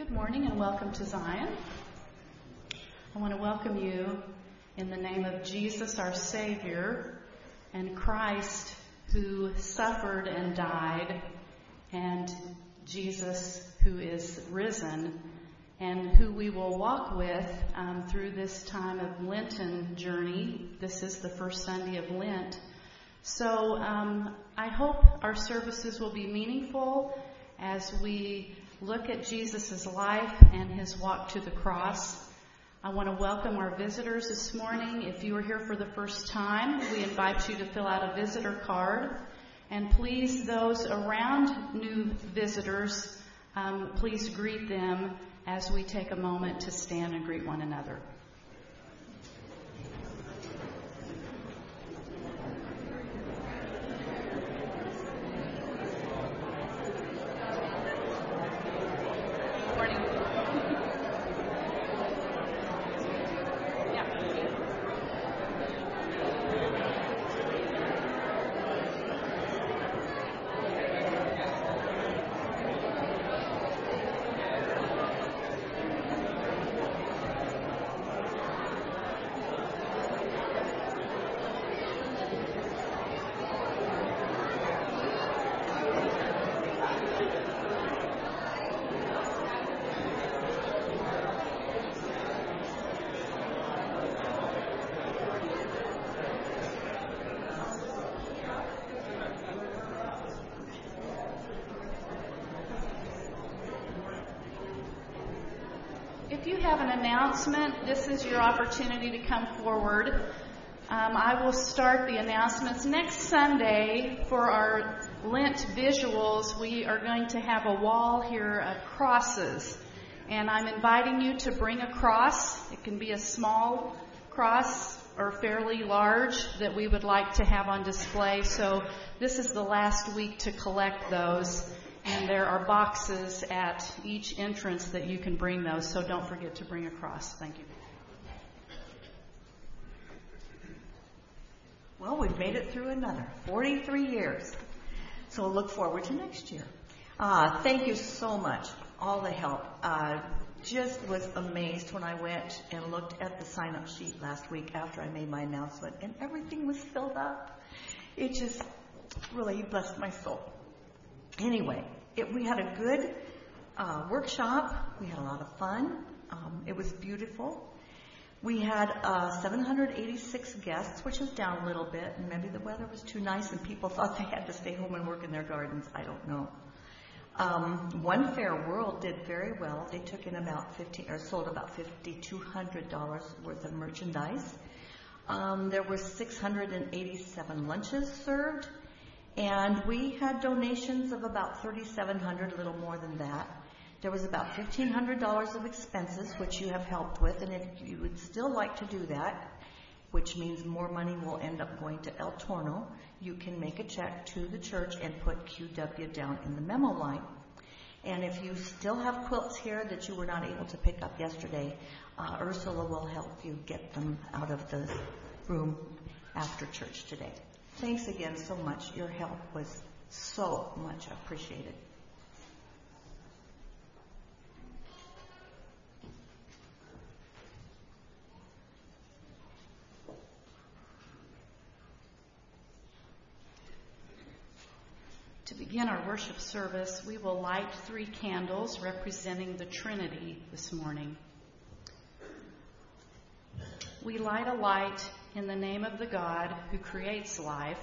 Good morning and welcome to Zion. I want to welcome you in the name of Jesus, our Savior, and Christ, who suffered and died, and Jesus, who is risen, and who we will walk with through this time of Lenten journey. This is the first Sunday of Lent. So I hope our services will be meaningful as we look at Jesus' life and his walk to the cross. I want to welcome our visitors this morning. If you are here for the first time, we invite you to fill out a visitor card. And please, those around new visitors, please greet them as we take a moment to stand and greet one another. If you have an announcement, this is your opportunity to come forward. I will start the announcements. Next Sunday, for our Lent visuals, we are going to have a wall here of crosses. And I'm inviting you to bring a cross. It can be a small cross or fairly large that we would like to have on display. So this is the last week to collect those. And there are boxes at each entrance that you can bring those, so don't forget to bring a cross. Thank you. Well, we've made it through another 43 years, so we'll look forward to next year. Thank you so much, all the help. Just was amazed when I went and looked at the sign-up sheet last week after I made my announcement, and everything was filled up. It just really blessed my soul. Anyway, we had a good workshop. We had a lot of fun. It was beautiful. We had 786 guests, which is down a little bit, and maybe the weather was too nice and people thought they had to stay home and work in their gardens. I don't know. One Fair World did very well. They took in sold about $5,200 worth of merchandise. There were 687 lunches served. And we had donations of about $3,700, a little more than that. There was about $1,500 of expenses, which you have helped with. And if you would still like to do that, which means more money will end up going to El Torno, you can make a check to the church and put QW down in the memo line. And if you still have quilts here that you were not able to pick up yesterday, Ursula will help you get them out of the room after church today. Thanks again so much. Your help was so much appreciated. To begin our worship service, we will light 3 candles representing the Trinity this morning. We light a light in the name of the God who creates life,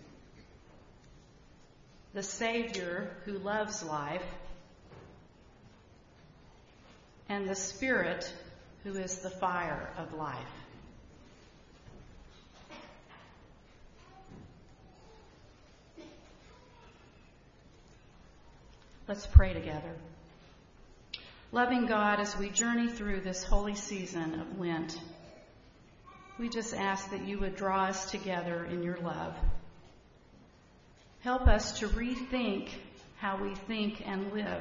the Savior who loves life, and the Spirit who is the fire of life. Let's pray together. Loving God, as we journey through this holy season of Lent, we just ask that you would draw us together in your love. Help us to rethink how we think and live.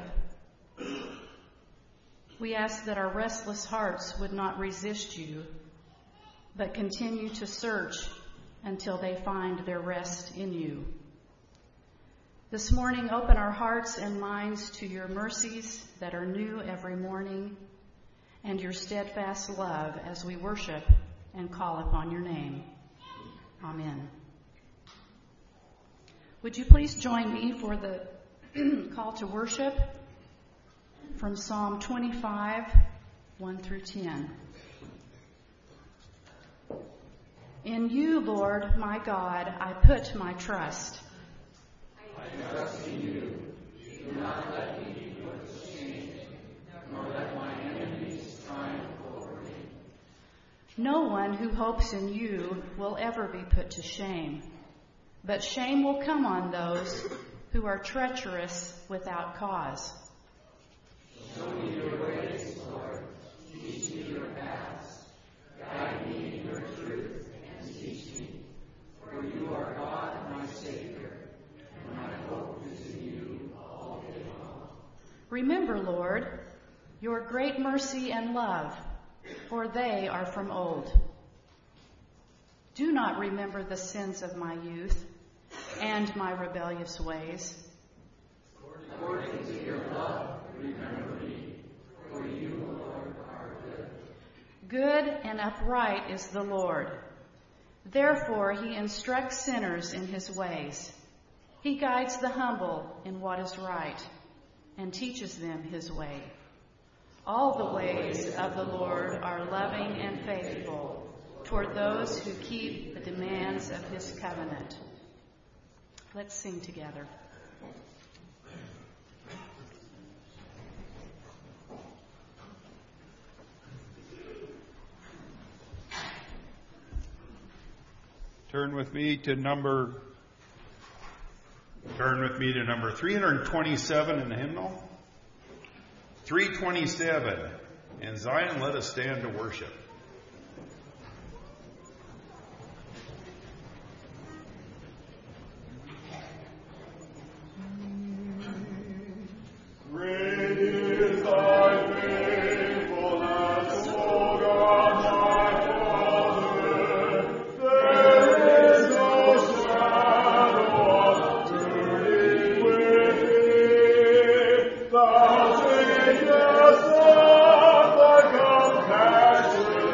We ask that our restless hearts would not resist you, but continue to search until they find their rest in you. This morning, open our hearts and minds to your mercies that are new every morning and your steadfast love as we worship and call upon your name. Amen. Would you please join me for the call to worship from Psalm 25, 1 through 10. In you, Lord, my God, I put my trust. I trust in you. Do not let me be put to shame, nor let my enemies triumph over me. No one who hopes in you will ever be put to shame, but shame will come on those who are treacherous without cause. Show me your ways, Lord. Teach me your paths. Guide me in your truth and teach me. For you are God, my Savior, and my hope is in you all day long. Remember, Lord, your great mercy and love, for they are from old. Do not remember the sins of my youth and my rebellious ways. According to your love, remember me, for you, Lord, are good. Good and upright is the Lord. Therefore he instructs sinners in his ways. He guides the humble in what is right and teaches them his way. All the ways of the Lord are loving and faithful toward those who keep the demands of his covenant. Let's sing together. Turn with me to number 327 in the hymnal. 327. In Zion, let us stand to worship. Great is thy faithfulness, O God, my Father. There is no shadow of turning with thee. Thou changest not thy compassion.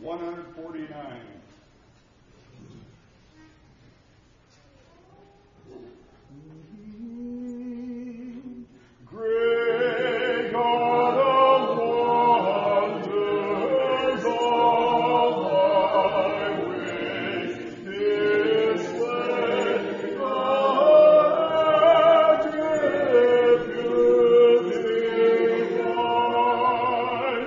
149. Great God of wonders, all thy ways display, attribute divine.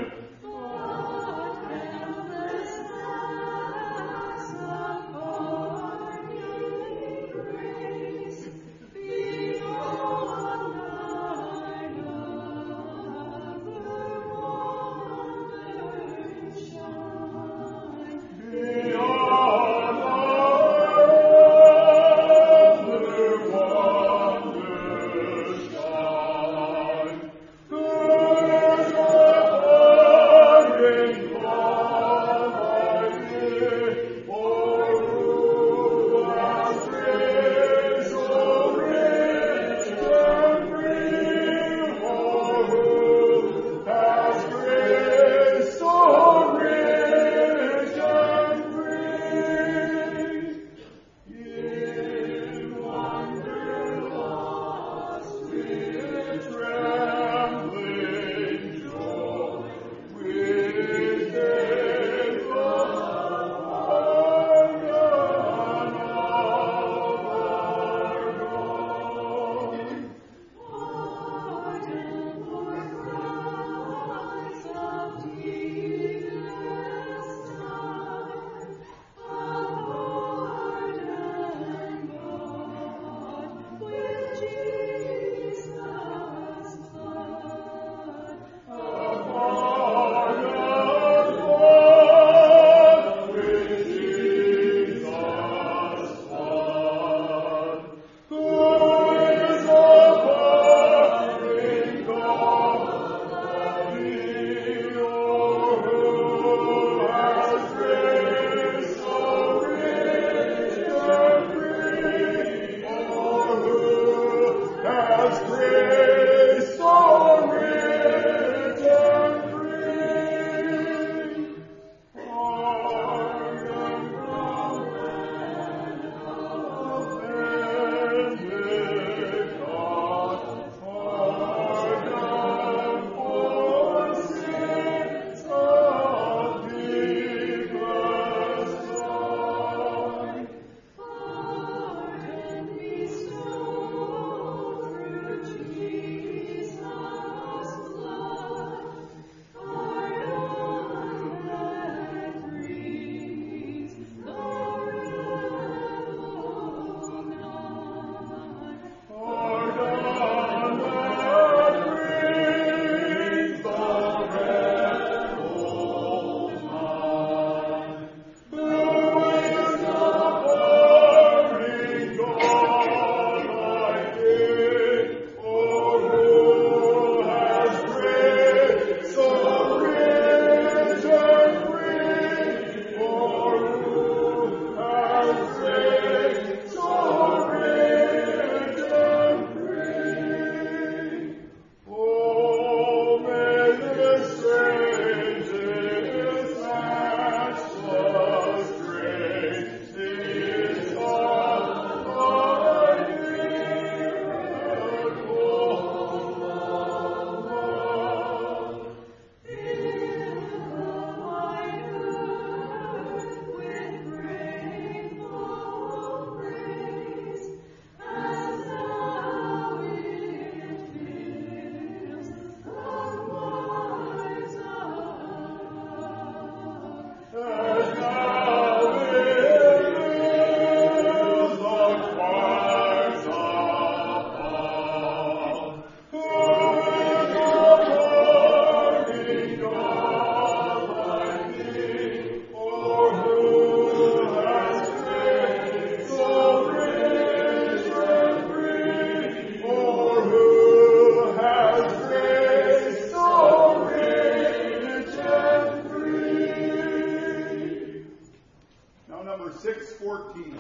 number 614.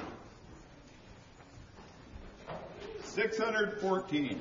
614.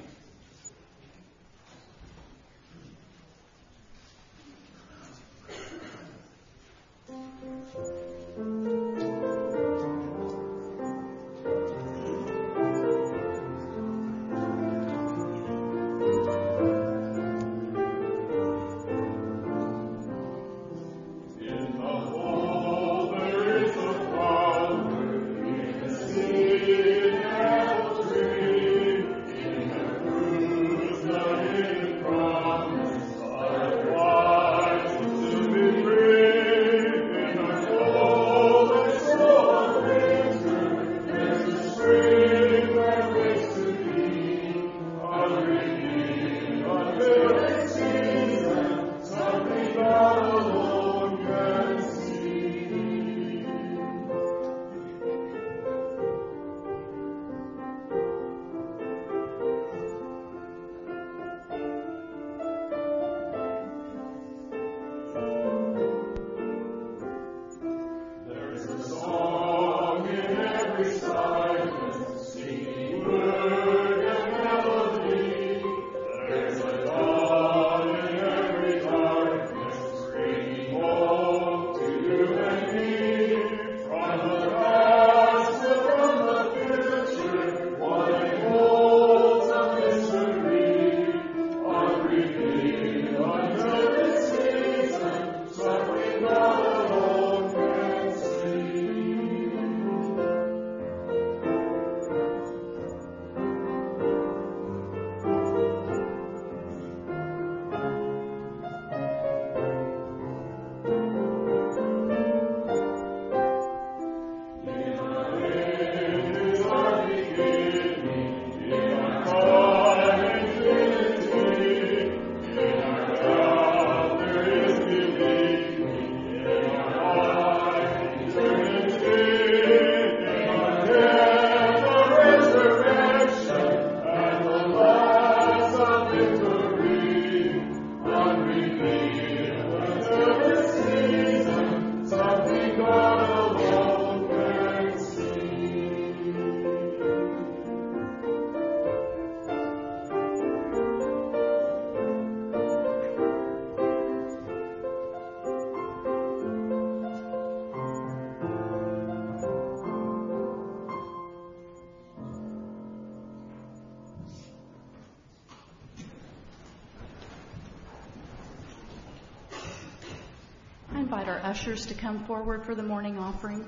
invite our ushers to come forward for the morning offering.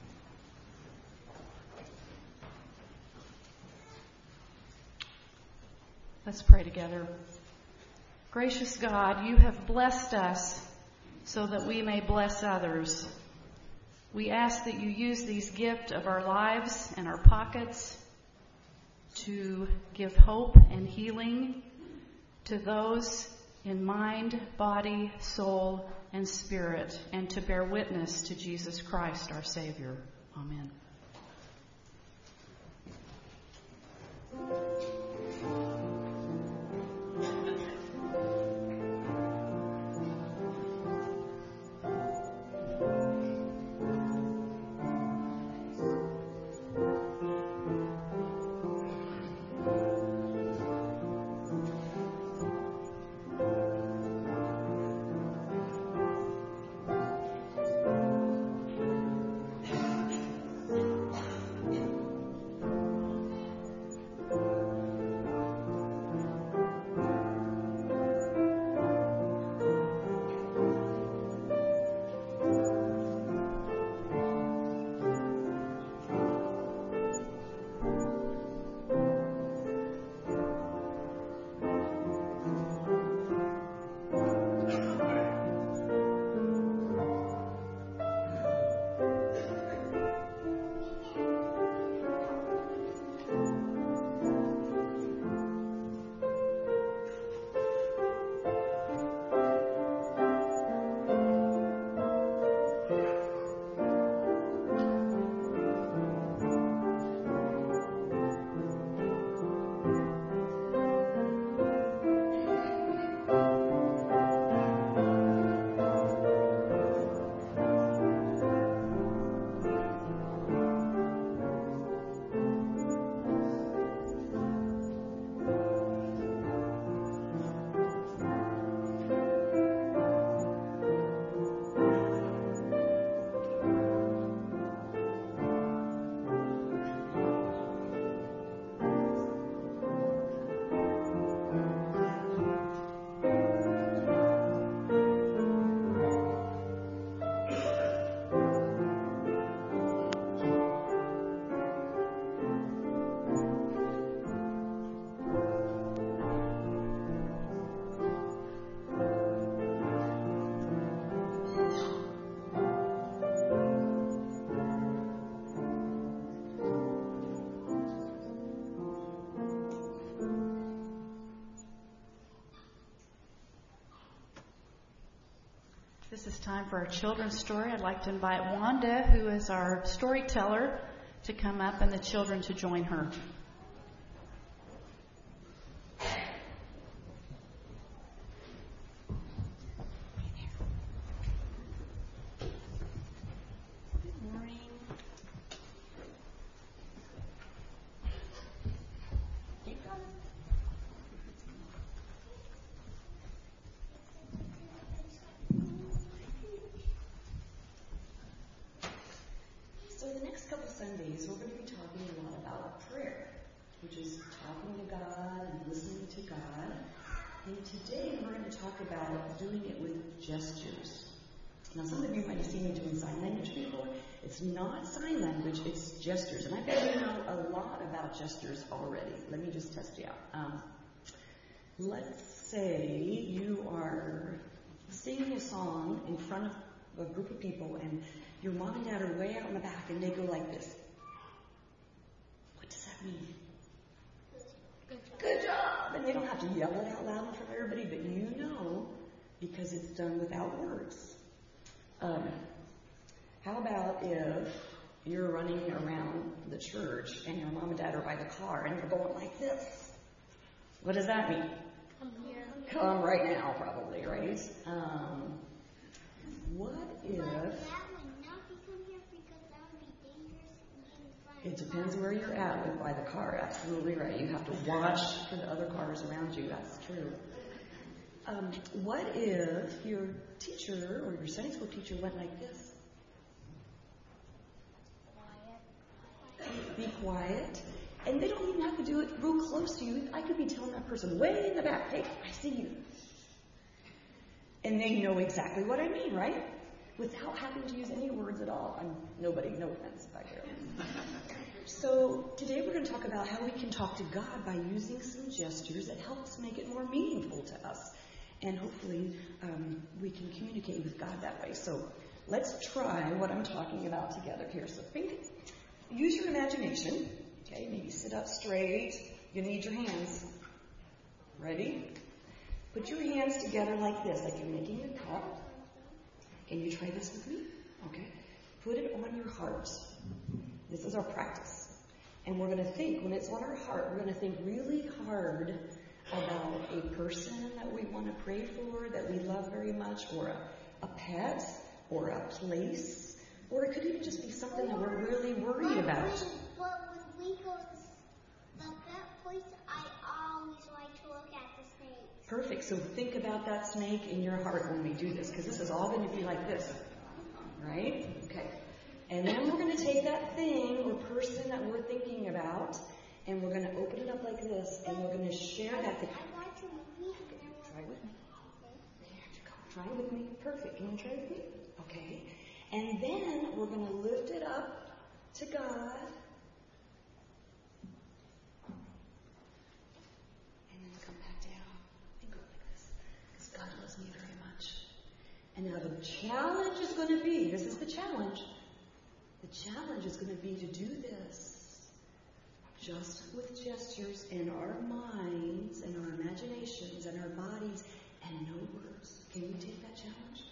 Let's pray together. Gracious God, you have blessed us so that we may bless others. We ask that you use these gifts of our lives and our pockets to give hope and healing to those in mind, body, soul, and spirit, and to bear witness to Jesus Christ, our Savior. Amen. This is time for our children's story. I'd like to invite Wanda, who is our storyteller, to come up and the children to join her. Good morning. Keep going. So the next couple Sundays, we're going to be talking a lot about prayer, which is talking to God and listening to God. And today we're going to talk about doing it with gestures. Now, some of you might have seen me doing sign language before. It's not sign language, it's gestures. And I bet you know a lot about gestures already. Let me just test you out. Let's say you are singing a song in front of a group of people, and your mom and dad are way out in the back, and they go like this. What does that mean? Good job! And they don't have to yell it out loud in front of everybody, but you know, because it's done without words. How about if you're running around the church, and your mom and dad are by the car, and you're going like this? What does that mean? Come here. Come right now, probably, right? What if... That would not be come here because that would be dangerous and get in front of It depends where you're at with by the car. Absolutely right. You have to watch for the other cars around you. That's true. What if your teacher or your Sunday school teacher went like this? quiet. Be quiet. And they don't even have to do it real close to you. I could be telling that person way in the back, hey, I see you. And they know exactly what I mean, right? without having to use any words at all. No offense back here. So today we're going to talk about how we can talk to God by using some gestures that helps make it more meaningful to us. And hopefully we can communicate with God that way. So let's try what I'm talking about together here. So use your imagination. Okay, maybe sit up straight. You're going to need your hands. Ready? Put your hands together like this, like you're making a cup. Can you try this with me? Okay. Put it on your heart. This is our practice. And we're going to think, when it's on our heart, we're going to think really hard about a person that we want to pray for, that we love very much, or a pet, or a place, or it could even just be something that we're really worried about. But when we go to the vet place, I always like to look at the snake. Perfect. So think about that snake in your heart when we do this, because this is all going to be like this. Right? Okay. And then we're going to take that thing or person that we're thinking about, and we're going to open it up like this, and we're going to share that thing. I want to read it. Try with me. Try with me. Perfect. Can you try with me? Okay. And then we're going to lift it up to God. And then come back down and go like this. Because God loves me very much. And now the challenge is going to be, this is the challenge. The challenge is going to be to do this just with gestures in our minds and our imaginations and our bodies and no words. Can you take that challenge?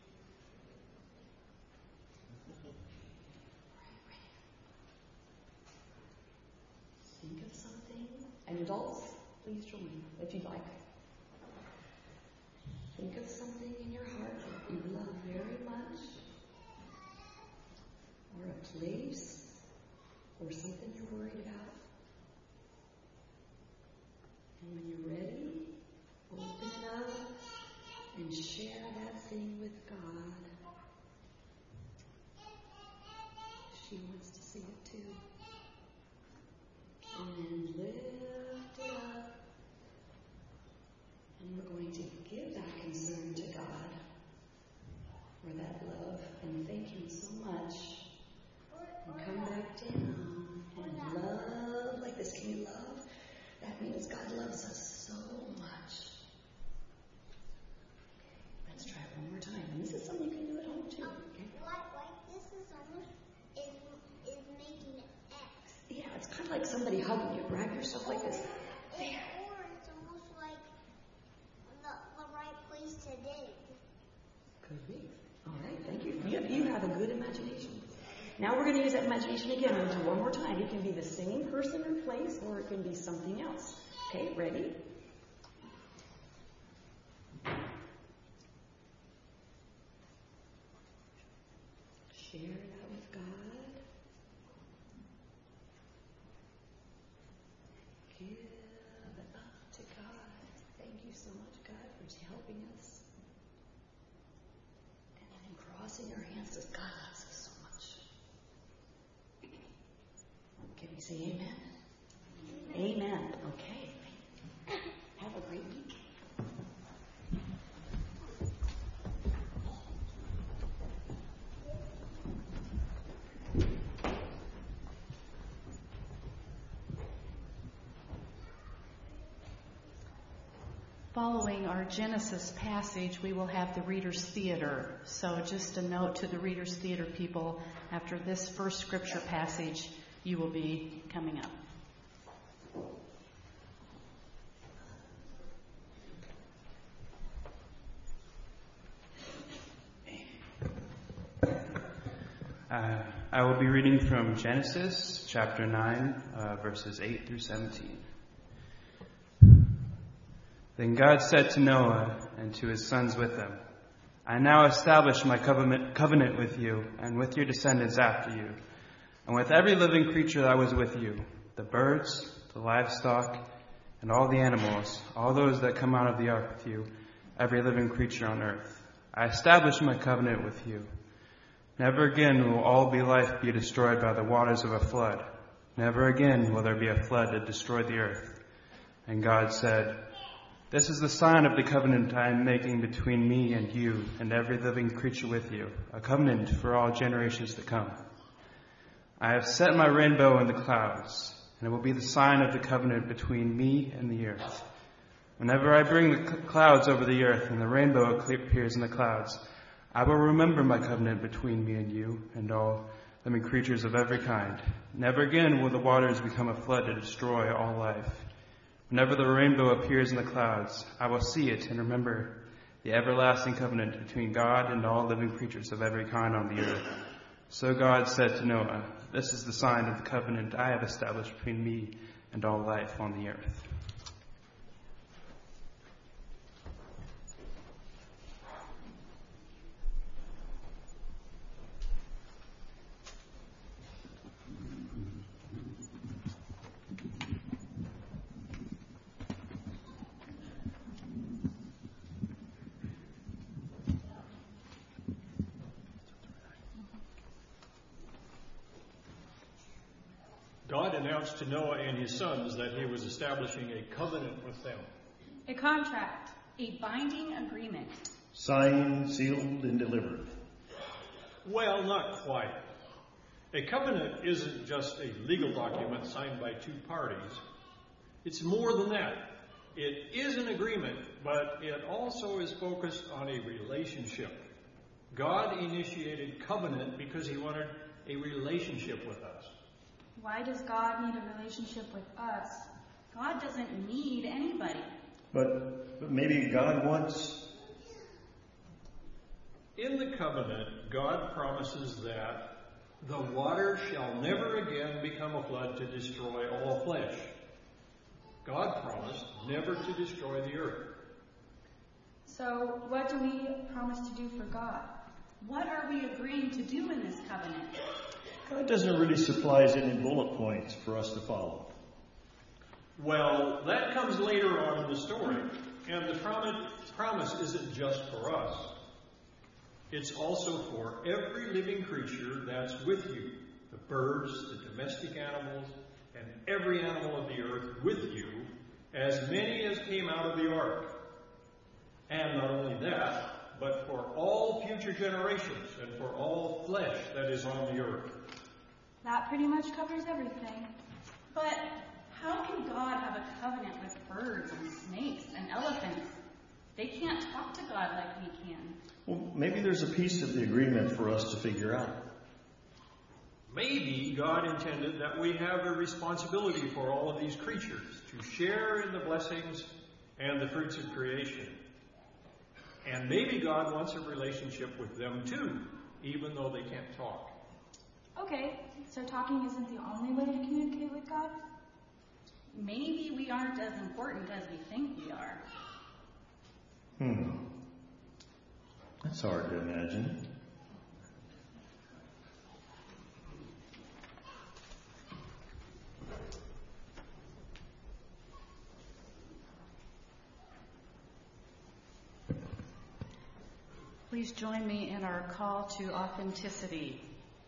Think of something. And adults, please join if you'd like. Think of something in your heart that you love very much, or a place, or something you're worried about. And when you're ready, open it up and share that thing with God. She wants to see it too. And lift it up. And we're going to give that concern to God for that love and thank Him so much. And come back down and love like this. Can you love? That means God loves us so much. Let's try it one more time. And this is something you can do at home too. Okay? Like this is almost is making an X. Yeah, it's kind of like somebody hugging you. Grab yourself like this. There. Or it's almost like the right place to dig. Could be. All right, thank you. You have a good imagination. Now we're going to use that imagination again. We'll do one more time. It can be the same person or place, or it can be something else. Okay, ready? Share that with God. Give it up to God. Thank you so much, God, for helping us. And then crossing your hands says, God loves us so much. Can we say amen? Amen. Okay. Have a great week. Following our Genesis passage, we will have the Reader's Theater. So just a note to the Reader's Theater people, after this first scripture passage, you will be coming up. I will be reading from Genesis chapter 9, verses 8 through 17. Then God said to Noah and to his sons with him, I now establish my covenant with you and with your descendants after you, and with every living creature that was with you, the birds, the livestock, and all the animals, all those that come out of the ark with you, every living creature on earth. I establish my covenant with you. Never again will all life be destroyed by the waters of a flood. Never again will there be a flood to destroy the earth. And God said, This is the sign of the covenant I am making between me and you and every living creature with you, a covenant for all generations to come. I have set my rainbow in the clouds, and it will be the sign of the covenant between me and the earth. Whenever I bring the clouds over the earth and the rainbow appears in the clouds, I will remember my covenant between me and you and all living creatures of every kind. Never again will the waters become a flood to destroy all life. Whenever the rainbow appears in the clouds, I will see it and remember the everlasting covenant between God and all living creatures of every kind on the earth. So God said to Noah, "This is the sign of the covenant I have established between me and all life on the earth." God announced to Noah and his sons that he was establishing a covenant with them. A contract, a binding agreement. Signed, sealed, and delivered. Well, not quite. A covenant isn't just a legal document signed by two parties. It's more than that. It is an agreement, but it also is focused on a relationship. God initiated covenant because he wanted a relationship with us. Why does God need a relationship with us? God doesn't need anybody. But maybe God wants... In the covenant, God promises that the water shall never again become a flood to destroy all flesh. God promised never to destroy the earth. So what do we promise to do for God? What are we agreeing to do in this covenant? God doesn't really supply us any bullet points for us to follow. Well, that comes later on in the story. And the promise isn't just for us. It's also for every living creature that's with you. The birds, the domestic animals, and every animal of the earth with you, as many as came out of the ark. And not only that, but for all future generations and for all flesh that is on the earth. That pretty much covers everything. But how can God have a covenant with birds and snakes and elephants? They can't talk to God like we can. Well, maybe there's a piece of the agreement for us to figure out. Maybe God intended that we have a responsibility for all of these creatures to share in the blessings and the fruits of creation. And maybe God wants a relationship with them too, even though they can't talk. Okay, so talking isn't the only way to communicate with God? Maybe we aren't as important as we think we are. That's hard to imagine. Please join me in our call to authenticity.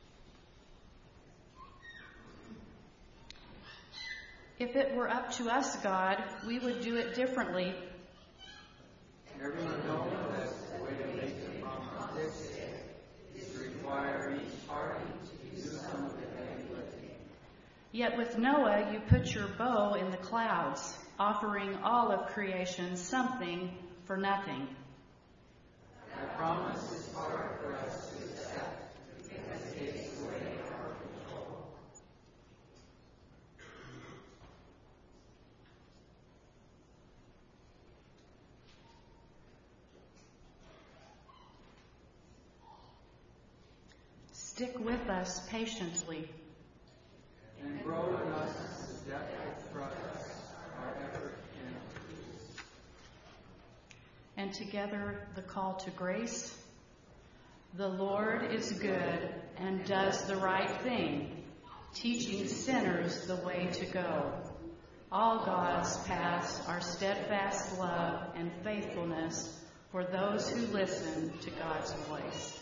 If it were up to us, God, we would do it differently. Everyone knows that the way to make the promise is to require each party to do some of the heavy lifting. Yet with Noah, you put your bow in the clouds, offering all of creation something for nothing. That promise is hard for us to accept because it takes away our control. Stick with us patiently. And grow in us the depth of trust our effort can produce. And together the call to grace. The Lord is good and does the right thing, teaching sinners the way to go. All God's paths are steadfast love and faithfulness for those who listen to God's voice.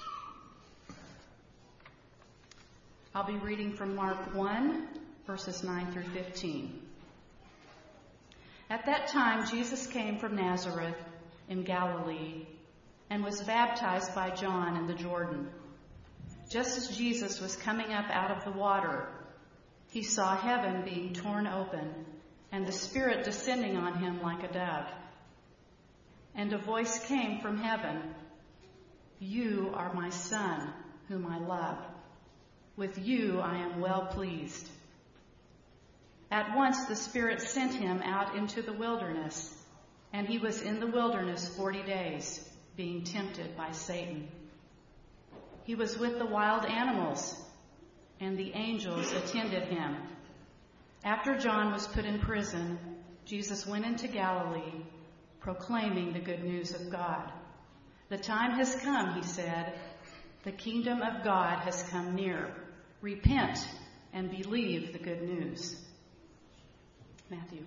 I'll be reading from Mark 1, verses 9 through 15. At that time, Jesus came from Nazareth in Galilee and was baptized by John in the Jordan. Just as Jesus was coming up out of the water, he saw heaven being torn open and the Spirit descending on him like a dove. And a voice came from heaven, "You are my Son, whom I love. With you I am well pleased." At once the Spirit sent him out into the wilderness, and he was in the wilderness 40 days, being tempted by Satan. He was with the wild animals, and the angels attended him. After John was put in prison, Jesus went into Galilee, proclaiming the good news of God. "The time has come," he said. "The kingdom of God has come near. Repent and believe the good news." Matthew.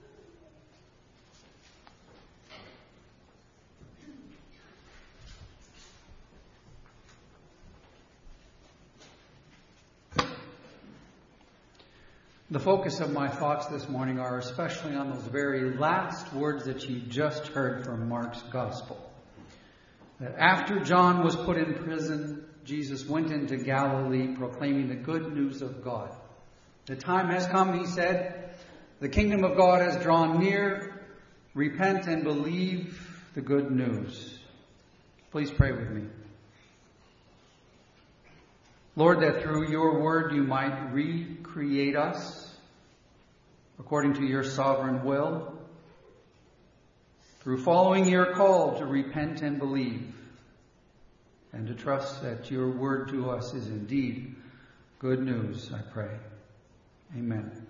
The focus of my thoughts this morning are especially on those very last words that you just heard from Mark's Gospel. That after John was put in prison, Jesus went into Galilee proclaiming the good news of God. "The time has come," he said. "The kingdom of God has drawn near. Repent and believe the good news." Please pray with me. Lord, that through your word you might recreate us according to your sovereign will, through following your call to repent and believe, and to trust that your word to us is indeed good news, I pray. Amen.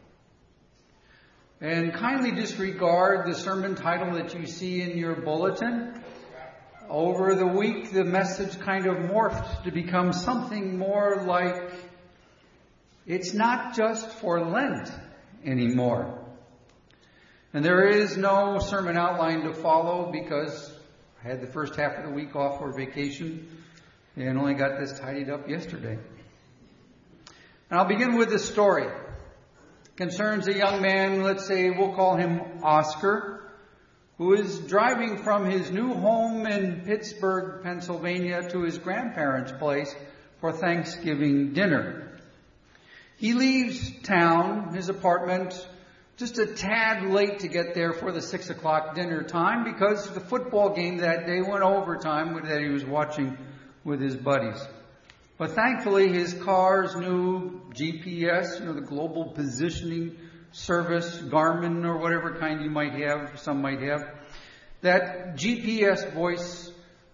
And kindly disregard the sermon title that you see in your bulletin. Over the week, the message kind of morphed to become something more like, it's not just for Lent anymore. And there is no sermon outline to follow because I had the first half of the week off for vacation and only got this tidied up yesterday. And I'll begin with this story. It concerns a young man, let's say we'll call him Oscar, who is driving from his new home in Pittsburgh, Pennsylvania, to his grandparents' place for Thanksgiving dinner. He leaves town, his apartment, just a tad late to get there for the 6 o'clock dinner time because the football game that day went overtime that he was watching with his buddies. But thankfully, his car's new GPS, the global positioning service, Garmin or whatever kind you might have, some might have, that GPS voice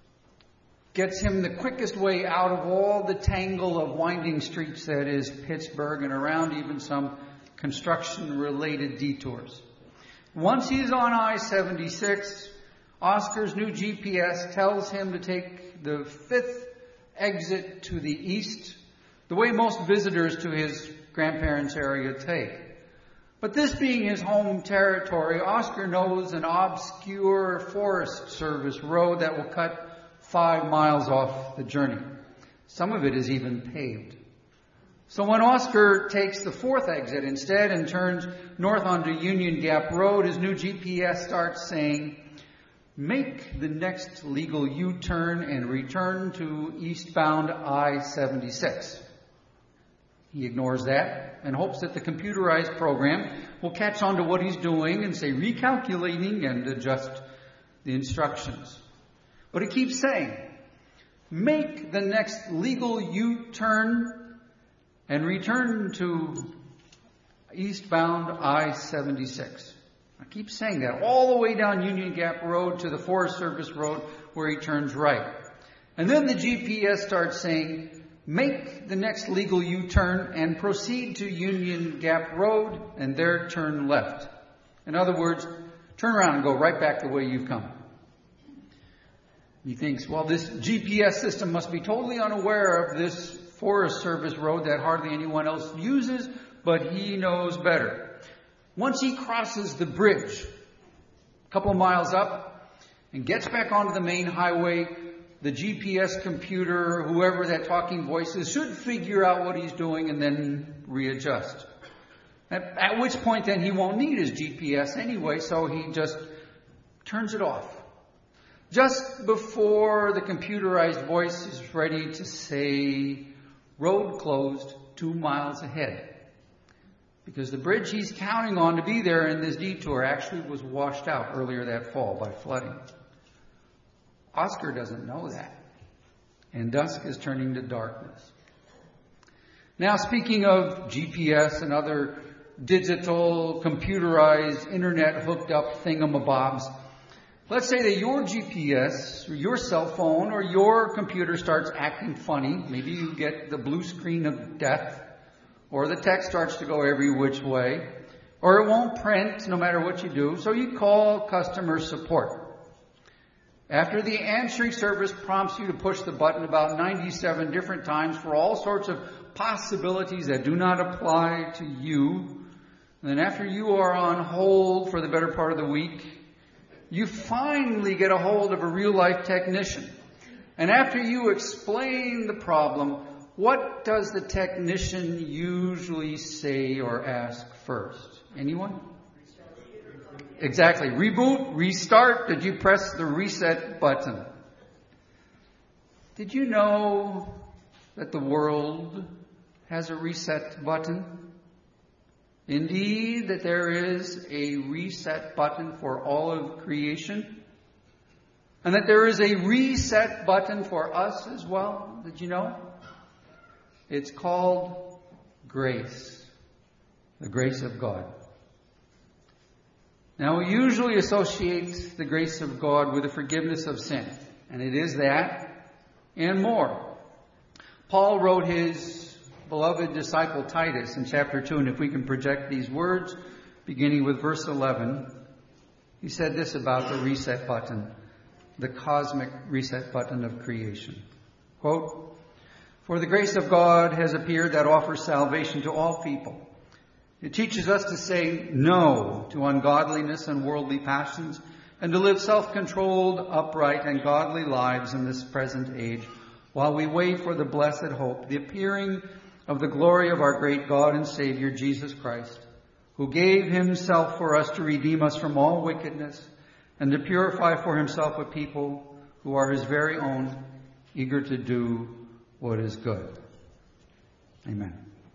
gets him the quickest way out of all the tangle of winding streets that is Pittsburgh and around even some construction-related detours. Once he's on I-76, Oscar's new GPS tells him to take the 5th exit to the east, the way most visitors to his grandparents' area take. But this being his home territory, Oscar knows an obscure Forest Service road that will cut 5 miles off the journey. Some of it is even paved. So when Oscar takes the 4th exit instead and turns north onto Union Gap Road, his new GPS starts saying, "Make the next legal U-turn and return to eastbound I-76. He ignores that and hopes that the computerized program will catch on to what he's doing and say recalculating and adjust the instructions. But it keeps saying, "Make the next legal U-turn and return to eastbound I-76. I keep saying that all the way down Union Gap Road to the Forest Service Road where he turns right. And then the GPS starts saying, "Make the next legal U-turn and proceed to Union Gap Road and there turn left." In other words, turn around and go right back the way you've come. He thinks, well, this GPS system must be totally unaware of this Forest Service road that hardly anyone else uses, but he knows better. Once he crosses the bridge, a couple of miles up, and gets back onto the main highway, the GPS computer, whoever that talking voice is, should figure out what he's doing and then readjust. At which point then he won't need his GPS anyway, so he just turns it off. Just before the computerized voice is ready to say, road closed 2 miles ahead. Because the bridge he's counting on to be there in this detour actually was washed out earlier that fall by flooding. Oscar doesn't know that. And dusk is turning to darkness. Now, speaking of GPS and other digital, computerized, internet hooked up thingamabobs, let's say that your GPS or your cell phone or your computer starts acting funny. Maybe you get the blue screen of death, or the text starts to go every which way, or it won't print no matter what you do, so you call customer support. After the answering service prompts you to push the button about 97 different times for all sorts of possibilities that do not apply to you, and then after you are on hold for the better part of the week, you finally get a hold of a real-life technician. And after you explain the problem, what does the technician usually say or ask first? Anyone? Exactly. Reboot, restart. Did you press the reset button? Did you know that the world has a reset button? Indeed, that there is a reset button for all of creation. And that there is a reset button for us as well. Did you know? It's called grace. The grace of God. Now, we usually associate the grace of God with the forgiveness of sin. And it is that and more. Paul wrote his beloved disciple Titus in chapter 2, and if we can project these words, beginning with verse 11, he said this about the reset button, the cosmic reset button of creation. Quote, "For the grace of God has appeared that offers salvation to all people. It teaches us to say no to ungodliness and worldly passions and to live self-controlled, upright, and godly lives in this present age while we wait for the blessed hope, the appearing of the glory of our great God and Savior, Jesus Christ, who gave himself for us to redeem us from all wickedness and to purify for himself a people who are his very own, eager to do what is good." Amen.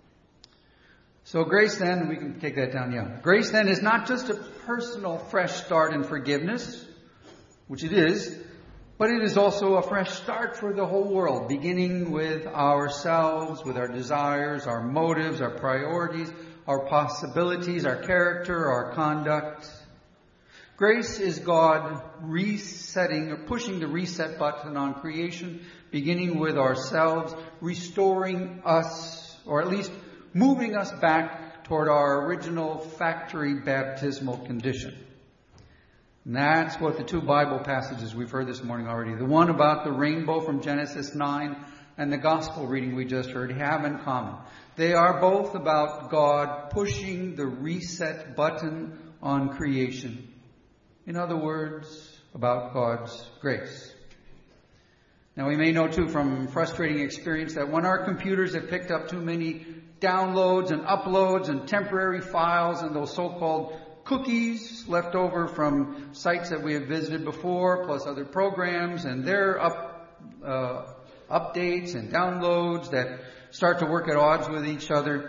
So grace then, we can take that down, yeah. Grace then is not just a personal fresh start in forgiveness, which it is, but it is also a fresh start for the whole world, beginning with ourselves, with our desires, our motives, our priorities, our possibilities, our character, our conduct. Grace is God resetting or pushing the reset button on creation, beginning with ourselves, restoring us, or at least moving us back toward our original factory baptismal condition. And that's what the two Bible passages we've heard this morning already, the one about the rainbow from Genesis 9 and the gospel reading we just heard, have in common. They are both about God pushing the reset button on creation. In other words, about God's grace. Now, we may know, too, from frustrating experience that when our computers have picked up too many downloads and uploads and temporary files and those so-called cookies left over from sites that we have visited before, plus other programs and their updates and downloads that start to work at odds with each other,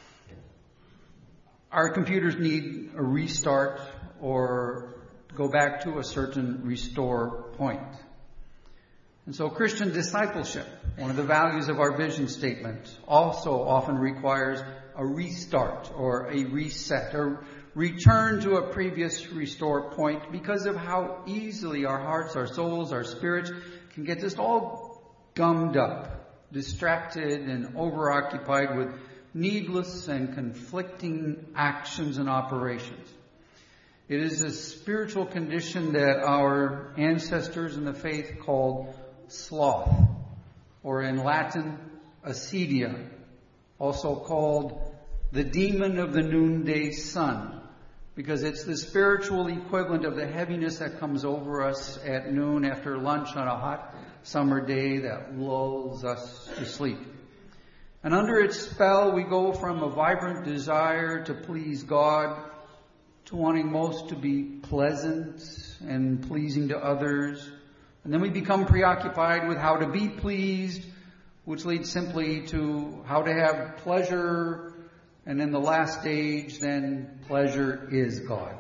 our computers need a restart or go back to a certain restore point. And so Christian discipleship, one of the values of our vision statement, also often requires a restart or a reset or return to a previous restore point because of how easily our hearts, our souls, our spirits can get just all gummed up, distracted and overoccupied with needless and conflicting actions and operations. It is a spiritual condition that our ancestors in the faith called sloth, or in Latin, acedia, also called the demon of the noonday sun, because it's the spiritual equivalent of the heaviness that comes over us at noon after lunch on a hot summer day that lulls us to sleep. And under its spell, we go from a vibrant desire to please God to wanting most to be pleasant and pleasing to others. And then we become preoccupied with how to be pleased, which leads simply to how to have pleasure. And in the last stage, then pleasure is God.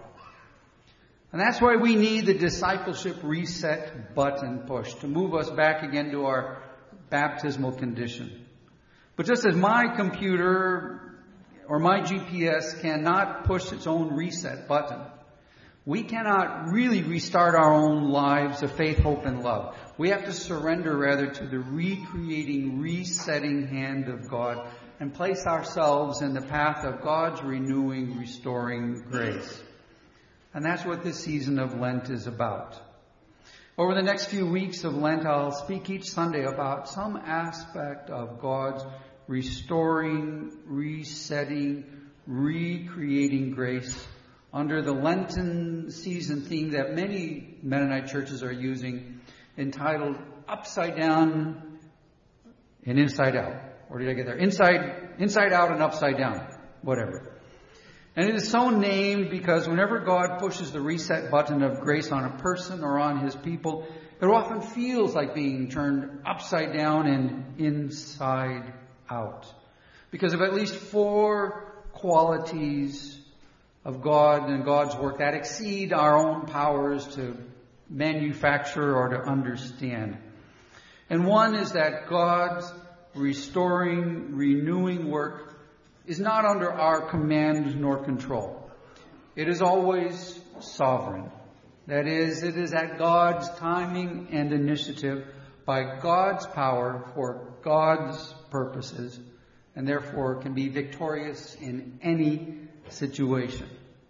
And that's why we need the discipleship reset button push to move us back again to our baptismal condition. But just as my computer or my GPS cannot push its own reset button, we cannot really restart our own lives of faith, hope, and love. We have to surrender rather to the recreating, resetting hand of God and place ourselves in the path of God's renewing, restoring grace. And that's what this season of Lent is about. Over the next few weeks of Lent, I'll speak each Sunday about some aspect of God's restoring, resetting, recreating grace under the Lenten season theme that many Mennonite churches are using, entitled Upside Down and Inside Out. Or did I get there? Inside out and upside down. Whatever. And it is so named because whenever God pushes the reset button of grace on a person or on his people, it often feels like being turned upside down and inside out. Because of at least 4 qualities of God and God's work that exceed our own powers to manufacture or to understand. And one is that God's restoring, renewing work is not under our command nor control. It is always sovereign. That is, it is at God's timing and initiative, by God's power, for God's purposes, and therefore can be victorious in any situation.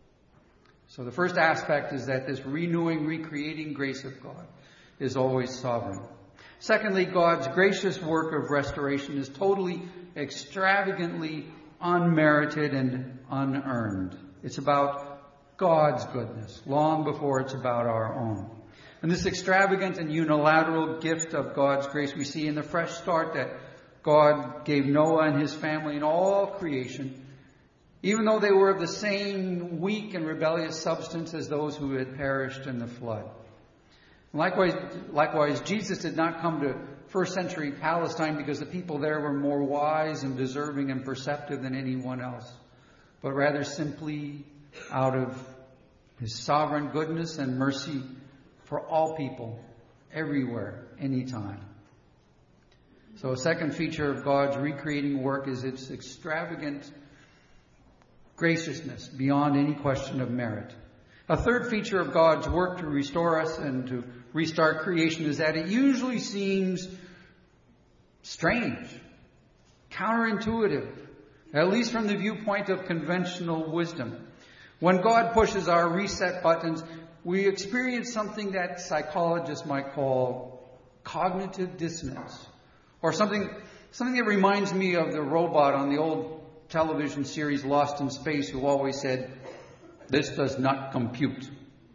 So the first aspect is that this renewing, recreating grace of God is always sovereign. Secondly, God's gracious work of restoration is totally, extravagantly unmerited and unearned. It's about God's goodness, long before it's about our own. And this extravagant and unilateral gift of God's grace we see in the fresh start that God gave Noah and his family and all creation, even though they were of the same weak and rebellious substance as those who had perished in the flood. Likewise, Jesus did not come to first century Palestine because the people there were more wise and deserving and perceptive than anyone else, but rather simply out of his sovereign goodness and mercy for all people, everywhere, anytime. So a second feature of God's recreating work is its extravagant graciousness beyond any question of merit. A third feature of God's work to restore us and to restart creation is that it usually seems strange, counterintuitive, at least from the viewpoint of conventional wisdom. When God pushes our reset buttons, we experience something that psychologists might call cognitive dissonance, or something that reminds me of the robot on the old television series Lost in Space, who always said, "This does not compute."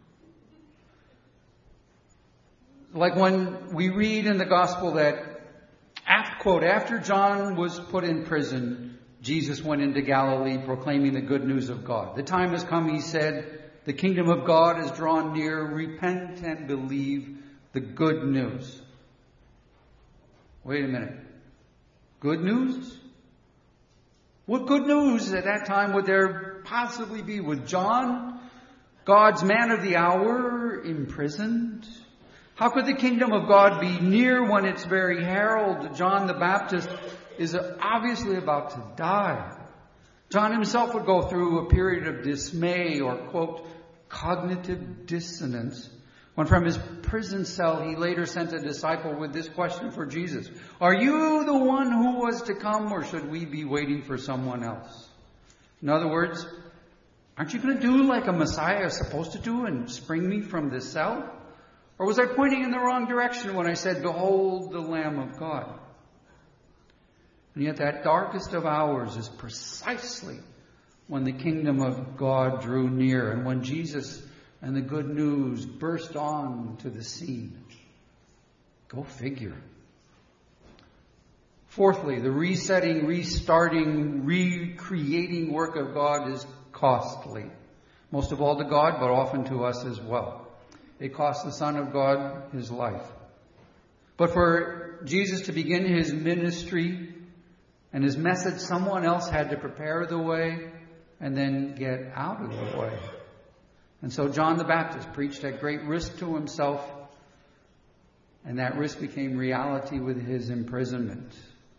Like when we read in the gospel that, quote, after John was put in prison, Jesus went into Galilee proclaiming the good news of God. The time has come, he said, the kingdom of God is drawn near. Repent and believe the good news. Wait a minute. Good news? What good news at that time would there possibly be? With John, God's man of the hour, imprisoned? How could the kingdom of God be near when its very herald, John the Baptist, is obviously about to die? John himself would go through a period of dismay or, quote, cognitive dissonance when from his prison cell he later sent a disciple with this question for Jesus. Are you the one who was to come, or should we be waiting for someone else? In other words, aren't you going to do like a Messiah is supposed to do and spring me from this cell? Or was I pointing in the wrong direction when I said, behold the Lamb of God? And yet that darkest of hours is precisely when the kingdom of God drew near and when Jesus and the good news burst on to the scene. Go figure. Fourthly, the resetting, restarting, recreating work of God is costly. Most of all to God, but often to us as well. It cost the Son of God his life. But for Jesus to begin his ministry and his message, someone else had to prepare the way and then get out of the way. And so John the Baptist preached at great risk to himself, and that risk became reality with his imprisonment.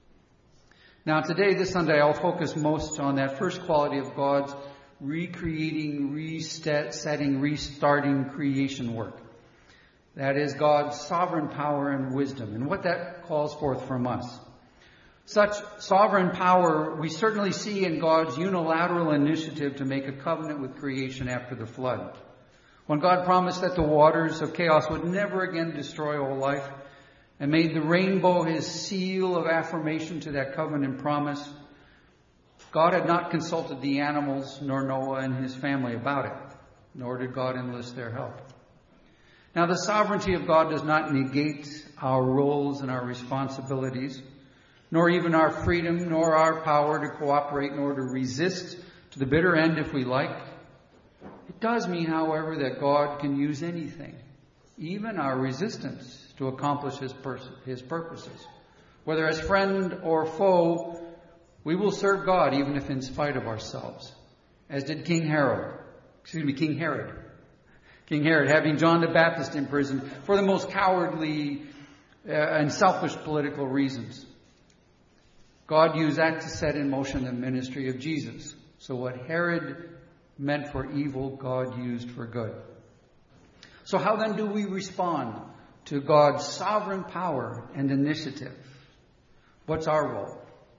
Now today, this Sunday, I'll focus most on that first quality of God's recreating, resetting, restarting creation work. That is God's sovereign power and wisdom, and what that calls forth from us. Such sovereign power we certainly see in God's unilateral initiative to make a covenant with creation after the flood. When God promised that the waters of chaos would never again destroy all life, and made the rainbow his seal of affirmation to that covenant promise, God had not consulted the animals nor Noah and his family about it, nor did God enlist their help. Now, the sovereignty of God does not negate our roles and our responsibilities, nor even our freedom, nor our power to cooperate, nor to resist to the bitter end if we like. It does mean, however, that God can use anything, even our resistance, to accomplish his purposes. Whether as friend or foe, we will serve God even if in spite of ourselves, as did King Herod. King Herod, having John the Baptist imprisoned for the most cowardly and selfish political reasons. God used that to set in motion the ministry of Jesus. So what Herod meant for evil, God used for good. So how then do we respond to God's sovereign power and initiative? What's our role?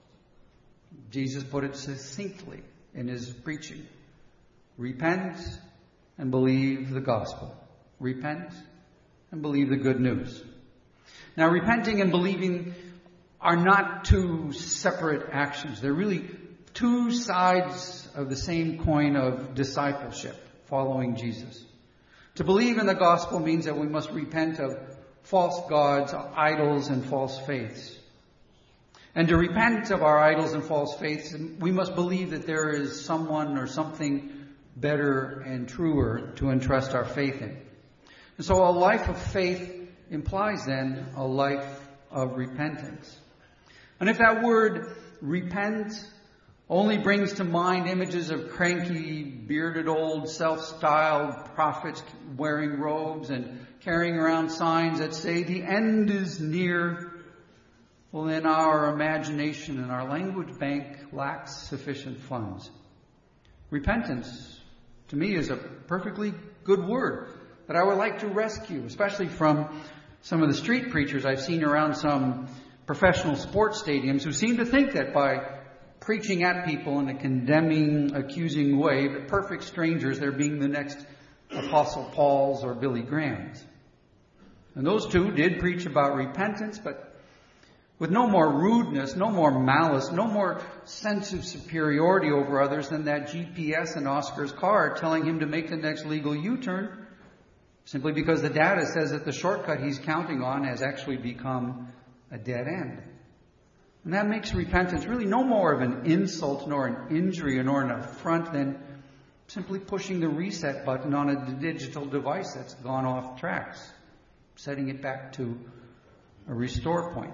Jesus put it succinctly in his preaching. Repent and believe the gospel. Repent and believe the good news. Now, repenting and believing are not two separate actions. They're really two sides of the same coin of discipleship, following Jesus. To believe in the gospel means that we must repent of false gods, idols, and false faiths. And to repent of our idols and false faiths, we must believe that there is someone or something better and truer to entrust our faith in. And so a life of faith implies then a life of repentance. And if that word repent only brings to mind images of cranky, bearded old, self-styled prophets wearing robes and carrying around signs that say the end is near, well, then our imagination and our language bank lacks sufficient funds. Repentance, to me, is a perfectly good word that I would like to rescue, especially from some of the street preachers I've seen around some professional sports stadiums who seem to think that by preaching at people in a condemning, accusing way, but perfect strangers, they're being the next Apostle Paul's or Billy Graham's. And those two did preach about repentance, but with no more rudeness, no more malice, no more sense of superiority over others than that GPS in Oscar's car telling him to make the next legal U-turn, simply because the data says that the shortcut he's counting on has actually become a dead end. And that makes repentance really no more of an insult nor an injury nor an affront than simply pushing the reset button on a digital device that's gone off tracks, setting it back to a restore point.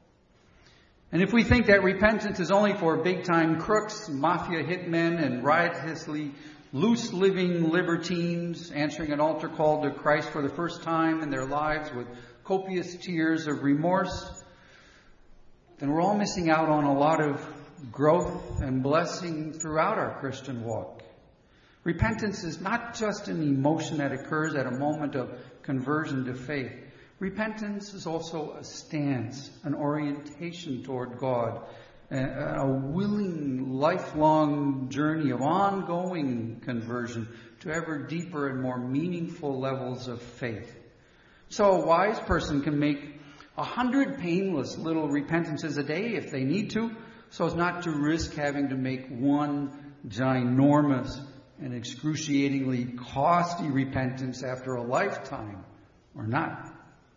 And if we think that repentance is only for big-time crooks, mafia hitmen, and riotously loose-living libertines answering an altar call to Christ for the first time in their lives with copious tears of remorse, then we're all missing out on a lot of growth and blessing throughout our Christian walk. Repentance is not just an emotion that occurs at a moment of conversion to faith. Repentance is also a stance, an orientation toward God, a willing, lifelong journey of ongoing conversion to ever deeper and more meaningful levels of faith. So a wise person can make 100 painless little repentances a day if they need to, so as not to risk having to make one ginormous and excruciatingly costly repentance after a lifetime, or not.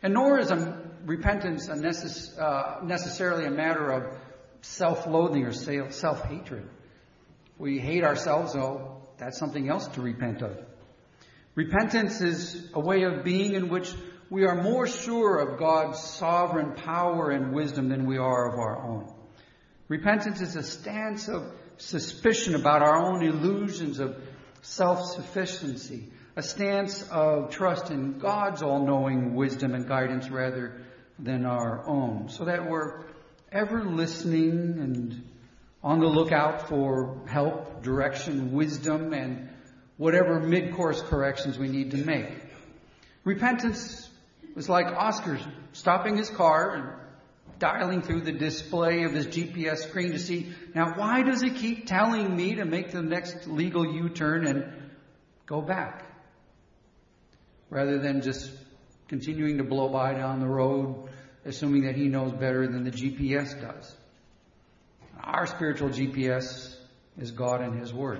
And nor is repentance necessarily a matter of self-loathing or self-hatred. We hate ourselves, oh, that's something else to repent of. Repentance is a way of being in which we are more sure of God's sovereign power and wisdom than we are of our own. Repentance is a stance of suspicion about our own illusions of self-sufficiency, a stance of trust in God's all-knowing wisdom and guidance rather than our own, so that we're ever listening and on the lookout for help, direction, wisdom, and whatever mid-course corrections we need to make. Repentance was like Oscar stopping his car and dialing through the display of his GPS screen to see, now why does it keep telling me to make the next legal U-turn and go back? Rather than just continuing to blow by down the road, assuming that he knows better than the GPS does. Our spiritual GPS is God and His Word.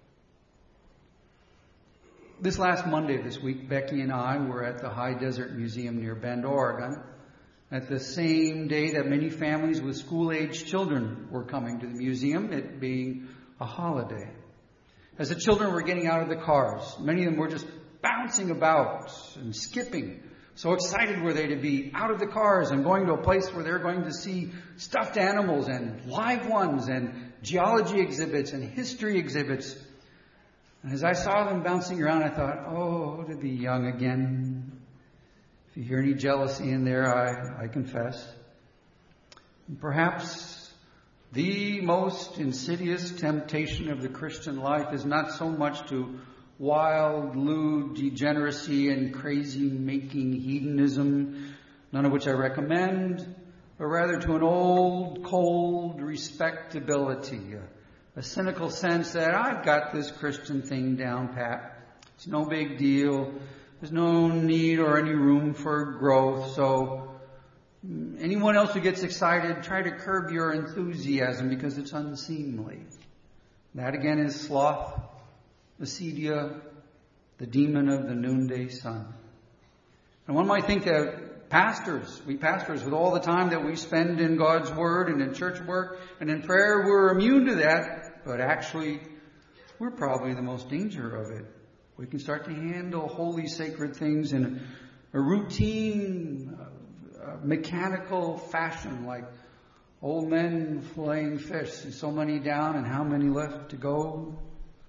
This last Monday this week, Becky and I were at the High Desert Museum near Bend, Oregon, at the same day that many families with school-aged children were coming to the museum, it being a holiday. As the children were getting out of the cars, many of them were just bouncing about and skipping. So excited were they to be out of the cars and going to a place where they're going to see stuffed animals and live ones and geology exhibits and history exhibits. And as I saw them bouncing around, I thought, oh, to be young again. If you hear any jealousy in there, I confess. And perhaps the most insidious temptation of the Christian life is not so much to wild, lewd degeneracy and crazy-making hedonism, none of which I recommend, but rather to an old, cold respectability, a cynical sense that I've got this Christian thing down pat. It's no big deal. There's no need or any room for growth. So anyone else who gets excited, try to curb your enthusiasm because it's unseemly. That again is sloth, acedia, the demon of the noonday sun. And one might think that we pastors, with all the time that we spend in God's Word and in church work and in prayer, we're immune to that. But actually, we're probably the most danger of it. We can start to handle holy, sacred things in a routine, mechanical fashion, like old men filleting fish. So many down and how many left to go?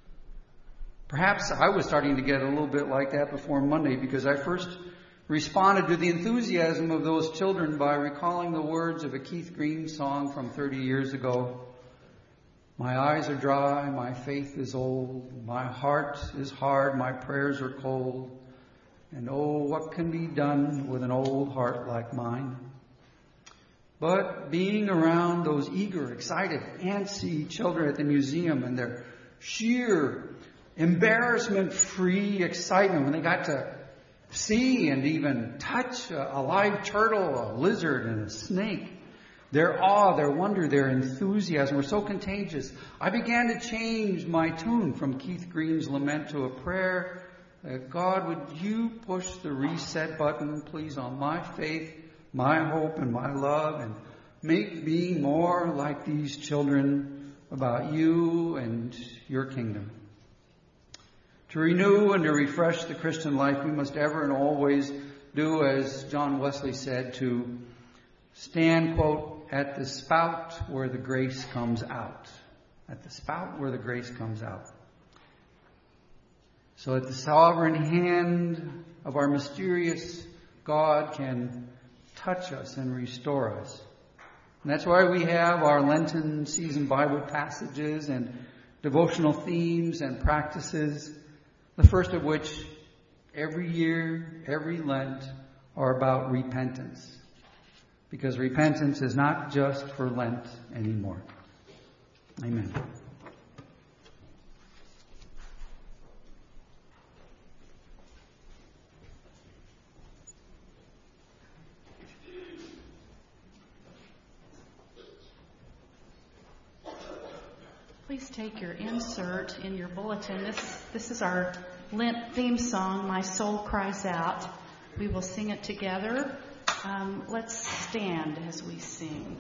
Perhaps I was starting to get a little bit like that before Monday because I first responded to the enthusiasm of those children by recalling the words of a Keith Green song from 30 years ago. My eyes are dry, my faith is old, my heart is hard, my prayers are cold, and oh, what can be done with an old heart like mine? But being around those eager, excited, antsy children at the museum and their sheer embarrassment-free excitement when they got to see and even touch a live turtle, a lizard, and a snake, their awe, their wonder, their enthusiasm were so contagious. I began to change my tune from Keith Green's lament to a prayer that God, would you push the reset button, please, on my faith, my hope, and my love, and make me more like these children about you and your kingdom. To renew and to refresh the Christian life, we must ever and always do, as John Wesley said, to stand, quote, at the spout where the grace comes out. At the spout where the grace comes out. So that the sovereign hand of our mysterious God can touch us and restore us. And that's why we have our Lenten season Bible passages and devotional themes and practices, the first of which every year, every Lent, are about repentance. Because repentance is not just for Lent anymore. Amen. Please take your insert in your bulletin. This is our Lent theme song, My Soul Cries Out. We will sing it together. Let's stand as we sing.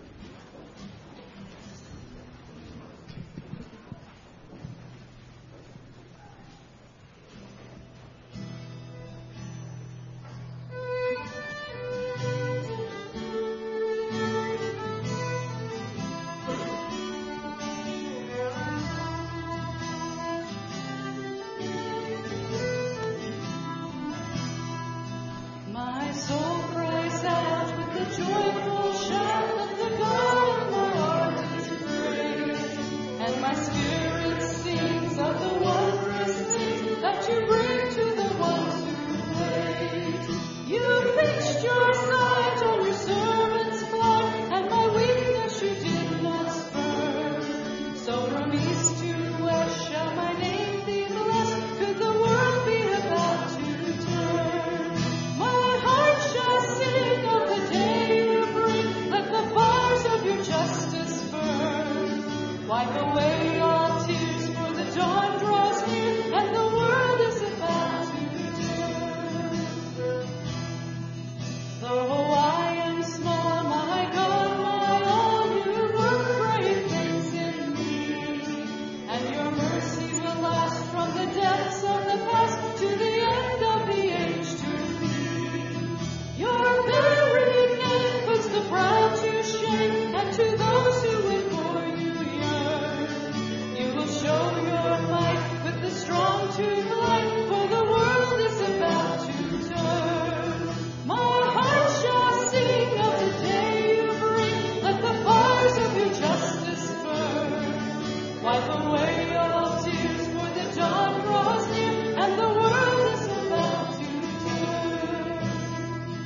My soul cries out with a joyful shout that the God of my heart is great. And my spirit sings of the wondrous things that you bring to the ones who wait. You fixed your sight on your servant's flock, and my weakness you did not spurn. So from east to west shall my name be blessed, could the world be about to turn. My heart shall sing of the day you bring, let the fires of your justice burn. Wipe away all tears, for the dawn draws near, and the world is about to turn. Though I am small, my God, my all, you work great things in me, and your mercy will last from the depths of the past to the end of the age to be. Your very name puts the proud to shame, and to those who would for you yearn. You will show your might with the strong to light, for the world is about to turn. My heart shall sing of the day you bring, let the fires of your justice burn. Wipe away all tears, for the dawn draws near, and the world is about to turn.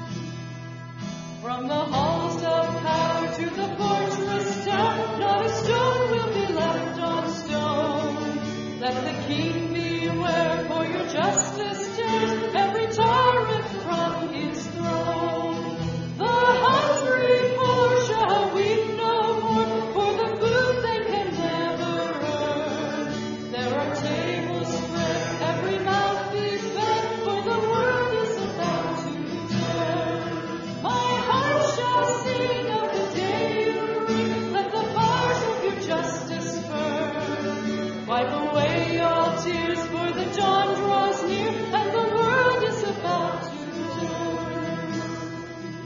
From the halls of power to the fortress tower, not a stone will be left on stone. Let the king beware, for your justice tears every tyrant from his throne. The hungry poor shall weep no more, for the food they can never earn. There are tables spread, every mouth be fed, for the world is about to turn. My heart shall sing of the day you bring, let the fires of your justice burn. Wipe away all tears, for the dawn draws near, and the world is about to turn.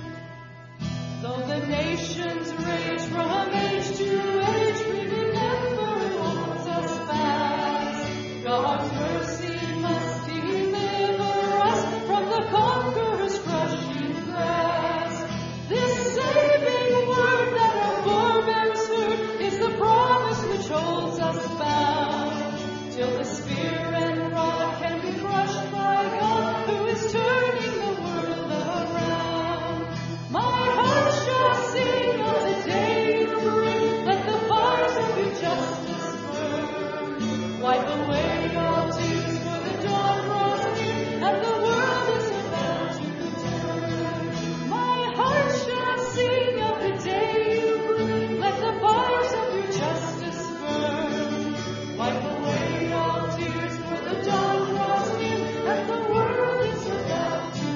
Though the nations rage from age to age, we remember it holds us fast. God's mercy must deliver us from the conqueror's crushing grasp. This saving word that our forebears heard is the promise which holds us bound, till the spear and rod can be crushed by God, who is turning the world around. My heart shall sing of the day you bring, let the fires of your justice burn. Wipe away all tears, for the dawn draws near, and the world is about to turn. My heart shall sing of the day you bring, let the fires of your justice burn. Wipe away all tears, for the dawn draws near, and the world is about to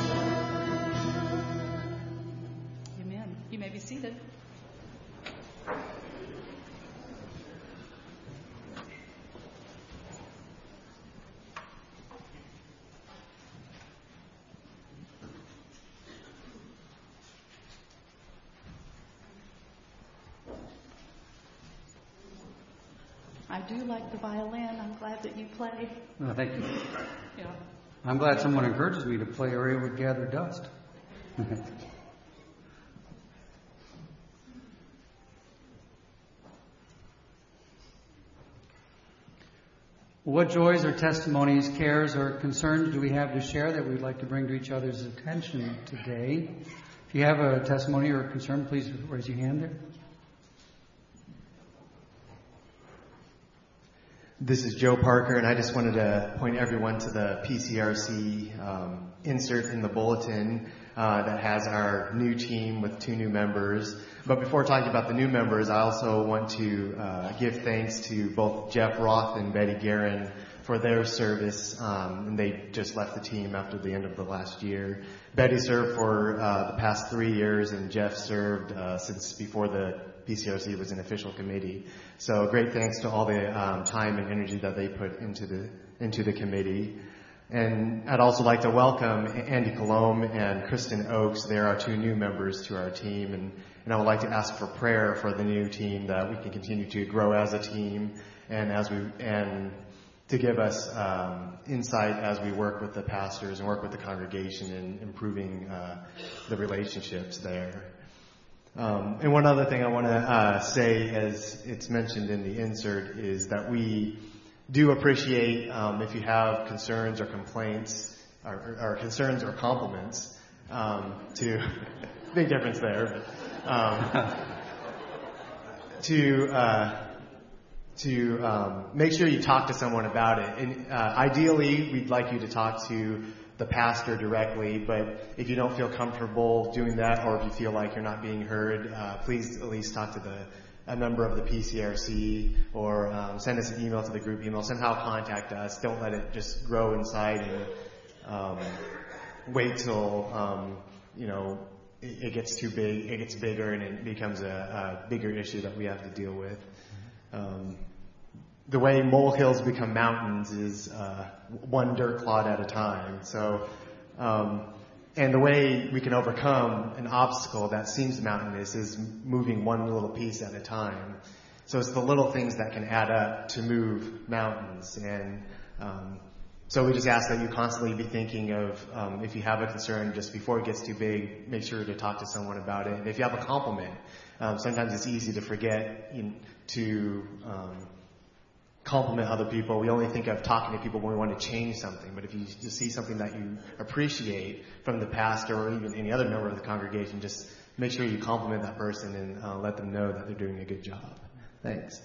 turn. Amen. You may be seated. I do like the violin. I'm glad that you play. Oh, thank you. Yeah. I'm glad someone encourages me to play or it would gather dust. What joys or testimonies, cares, or concerns do we have to share that we'd like to bring to each other's attention today? If you have a testimony or a concern, please raise your hand there. This is Joe Parker, and I just wanted to point everyone to the PCRC insert in the bulletin that has our new team with 2 new members. But before talking about the new members, I also want to give thanks to both Jeff Roth and Betty Guerin for their service, and they just left the team after the end of the last year. Betty served for the past 3 years, and Jeff served since before the PCRC was an official committee. So great thanks to all the time and energy that they put into the committee. And I'd also like to welcome Andy Colomb and Kristen Oakes. They're our 2 new members to our team, and I would like to ask for prayer for the new team, that we can continue to grow as a team, and to give us insight as we work with the pastors and work with the congregation in improving the relationships there. And one other thing I want to say, as it's mentioned in the insert, is that we do appreciate if you have concerns or complaints, or concerns or compliments, to big difference there, but, to make sure you talk to someone about it. And ideally, we'd like you to talk to the pastor directly, but if you don't feel comfortable doing that, or if you feel like you're not being heard, please at least talk to a member of the PCRC, or send us an email to the group email. Somehow contact us. Don't let it just grow inside and wait till it gets too big. It gets bigger, and it becomes a bigger issue that we have to deal with. The way molehills become mountains is one dirt clod at a time. So, and the way we can overcome an obstacle that seems mountainous is moving one little piece at a time. So it's the little things that can add up to move mountains. And so we just ask that you constantly be thinking of, if you have a concern, just before it gets too big, make sure to talk to someone about it. And if you have a compliment, sometimes it's easy to forget to compliment other people. We only think of talking to people when we want to change something. But if you just see something that you appreciate from the pastor or even any other member of the congregation, just make sure you compliment that person and let them know that they're doing a good job. Thanks.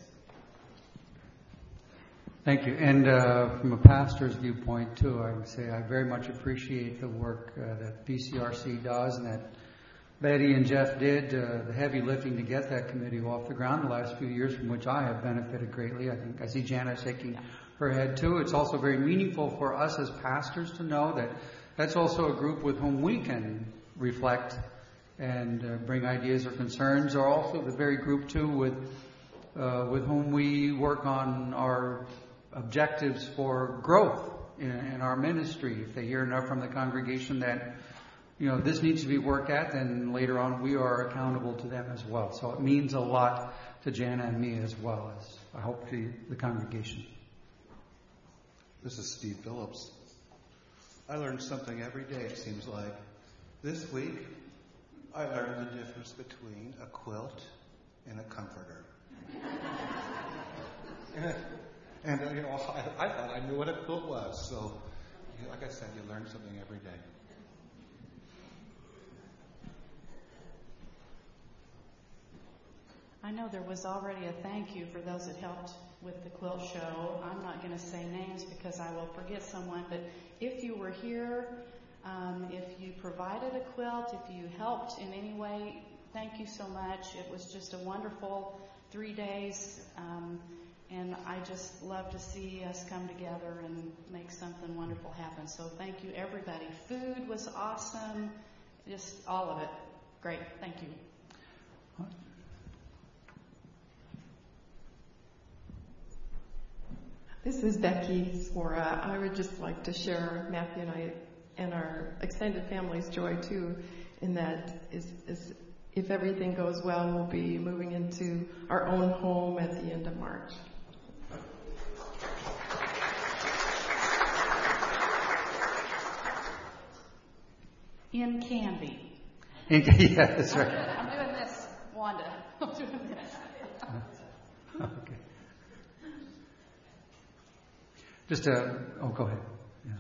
Thank you. And from a pastor's viewpoint, too, I would say I very much appreciate the work that PCRC does, and that Betty and Jeff did, the heavy lifting to get that committee off the ground the last few years, from which I have benefited greatly. I think I see Jana shaking her head too. It's also very meaningful for us as pastors to know that that's also a group with whom we can reflect and bring ideas or concerns, or also the very group too with whom we work on our objectives for growth in our ministry. If they hear enough from the congregation that this needs to be worked at, then later on we are accountable to them as well. So it means a lot to Jana and me, as well as, I hope, to the congregation. This is Steve Phillips. I learn something every day, it seems like. This week, I learned the difference between a quilt and a comforter. And I thought I knew what a quilt was. So, like I said, you learn something every day. I know there was already a thank you for those that helped with the quilt show. I'm not going to say names because I will forget someone, but if you were here, if you provided a quilt, if you helped in any way, thank you so much. It was just a wonderful 3 days, and I just love to see us come together and make something wonderful happen. So thank you, everybody. Food was awesome, just all of it. Great. Thank you. This is Becky Swora. I would just like to share Matthew and I and our extended family's joy too, in that is if everything goes well, we'll be moving into our own home at the end of March. In Canby. Yeah, that's right. I'm doing this, Wanda. I'm doing this. Okay. Just go ahead. Yeah.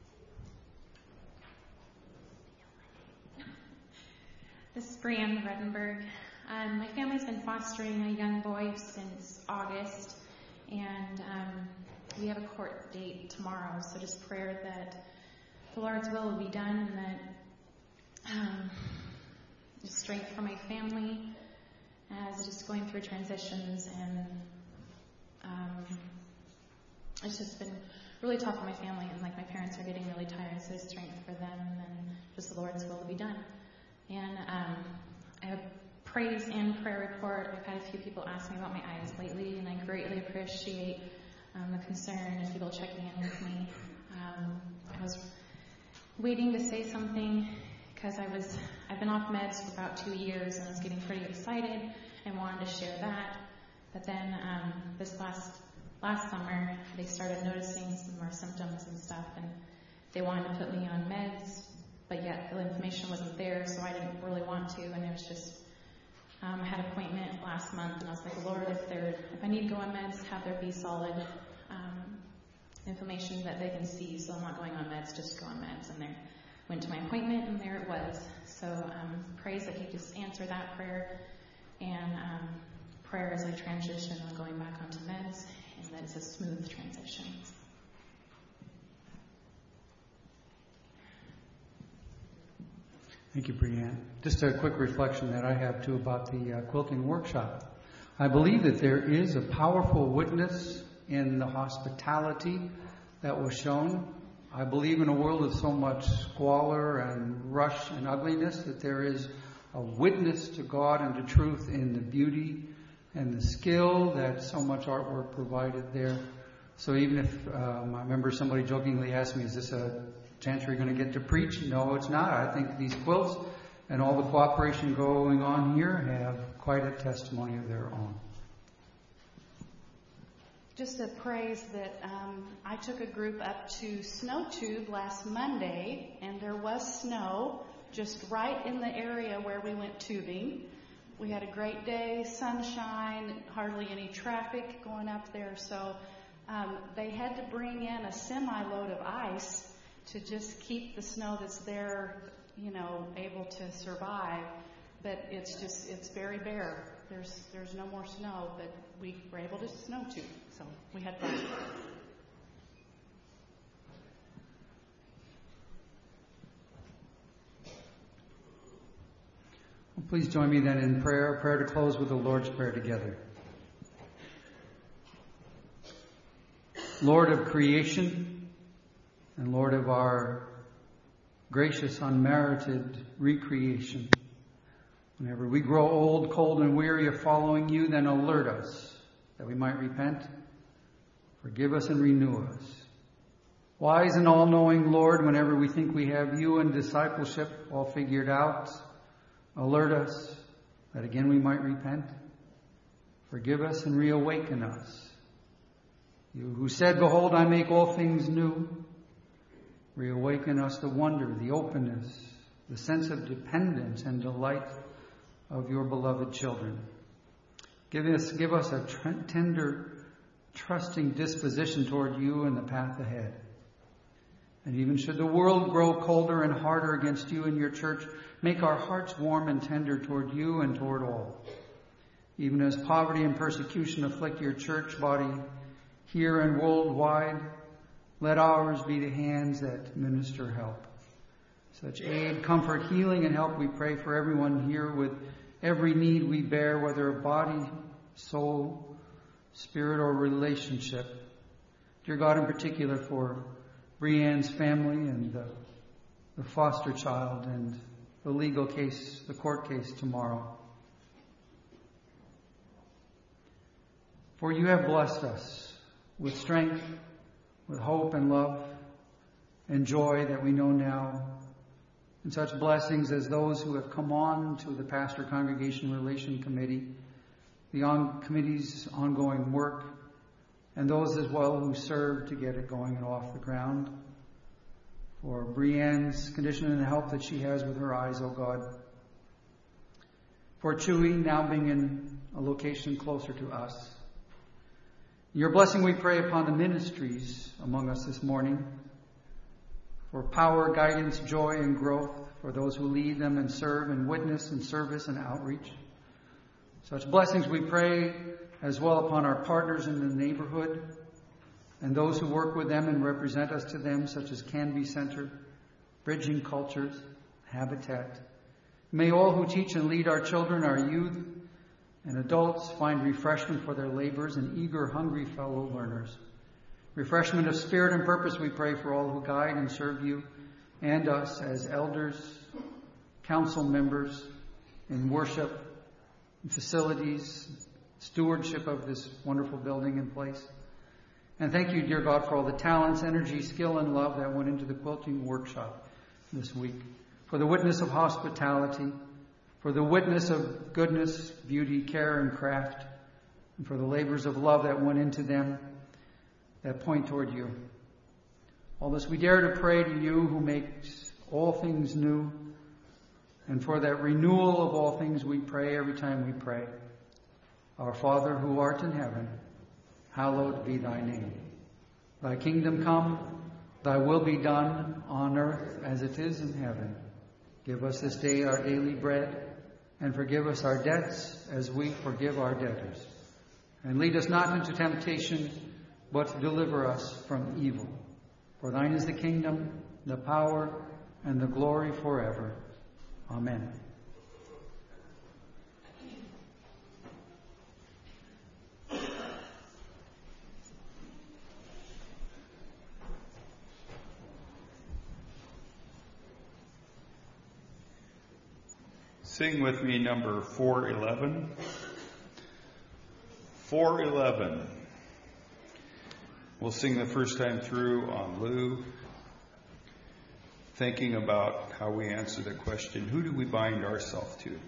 This is Brianne Redenberg. My family's been fostering a young boy since August, and we have a court date tomorrow, so just prayer that the Lord's will be done, and that just strength for my family as just going through transitions, and it's just been really tough on my family, and like my parents are getting really tired, so there's strength for them, and just the Lord's will to be done. And I have a praise and prayer report. I've had a few people ask me about my eyes lately, and I greatly appreciate the concern of people checking in with me. I was waiting to say something because I've been off meds for about 2 years, and I was getting pretty excited and wanted to share that. But then this last summer, they started noticing some more symptoms and stuff, and they wanted to put me on meds, but yet the information wasn't there, so I didn't really want to, and it was just, I had an appointment last month, and I was like, Lord, if I need to go on meds, have there be solid information that they can see, so I'm not going on meds, just go on meds. And went to my appointment, and there it was. So praise that He just answered that prayer, and prayer as I transition on going back onto meds, and that it's a smooth transition. Thank you, Brianne. Just a quick reflection that I have too about the quilting workshop. I believe that there is a powerful witness in the hospitality that was shown. I believe in a world of so much squalor and rush and ugliness that there is a witness to God and to truth in the beauty and the skill that so much artwork provided there. So even if I remember somebody jokingly asked me, is this a chance you're going to get to preach? No, it's not. I think these quilts and all the cooperation going on here have quite a testimony of their own. Just a praise that I took a group up to Snowtube last Monday, and there was snow just right in the area where we went tubing. We had a great day, sunshine, hardly any traffic going up there, so they had to bring in a semi-load of ice to just keep the snow that's there, able to survive. But it's very bare. There's no more snow, but we were able to snow tube, so we had fun. Well, please join me then in prayer to close with the Lord's Prayer together. Lord of creation and Lord of our gracious, unmerited recreation, whenever we grow old, cold, and weary of following you, then alert us that we might repent. Forgive us and renew us. Wise and all-knowing Lord, whenever we think we have you and discipleship all figured out, alert us that again we might repent. Forgive us and reawaken us. You who said, behold, I make all things new, reawaken us the wonder, the openness, the sense of dependence and delight of your beloved children. Give us a tender, trusting disposition toward you and the path ahead. And even should the world grow colder and harder against you and your church, make our hearts warm and tender toward you and toward all. Even as poverty and persecution afflict your church body here and worldwide, let ours be the hands that minister help. Such aid, comfort, healing, and help we pray for everyone here with every need we bear, whether of body, soul, spirit, or relationship. Dear God, in particular for Brianne's family and the foster child and the legal case, the court case tomorrow. For you have blessed us with strength, with hope and love and joy that we know now, and such blessings as those who have come on to the Pastor-Congregation Relation Committee, the committee's ongoing work, and those as well who served to get it going and off the ground. For Brianne's condition and the help that she has with her eyes, O God. For Chewy now being in a location closer to us. Your blessing we pray upon the ministries among us this morning. For power, guidance, joy, and growth for those who lead them and serve and witness and service and outreach. Such blessings we pray as well upon our partners in the neighborhood and those who work with them and represent us to them, such as Canby Center, Bridging Cultures, Habitat. May all who teach and lead our children, our youth, and adults find refreshment for their labors and eager, hungry fellow learners. refreshment of spirit and purpose we pray for all who guide and serve you and us as elders, council members in worship, in facilities, stewardship of this wonderful building and place. And thank you, dear God, for all the talents, energy, skill, and love that went into the quilting workshop this week, for the witness of hospitality, for the witness of goodness, beauty, care, and craft, and for the labors of love that went into them that point toward you. All this we dare to pray to you who makes all things new, and for that renewal of all things we pray every time we pray. Our Father who art in heaven, hallowed be thy name. Thy kingdom come, thy will be done on earth as it is in heaven. Give us this day our daily bread, and forgive us our debts as we forgive our debtors. And lead us not into temptation, but deliver us from evil. For thine is the kingdom, the power, and the glory forever. Amen. Sing with me number 411. 411. We'll sing the first time through on Lou, thinking about how we answer the question, who do we bind ourselves to?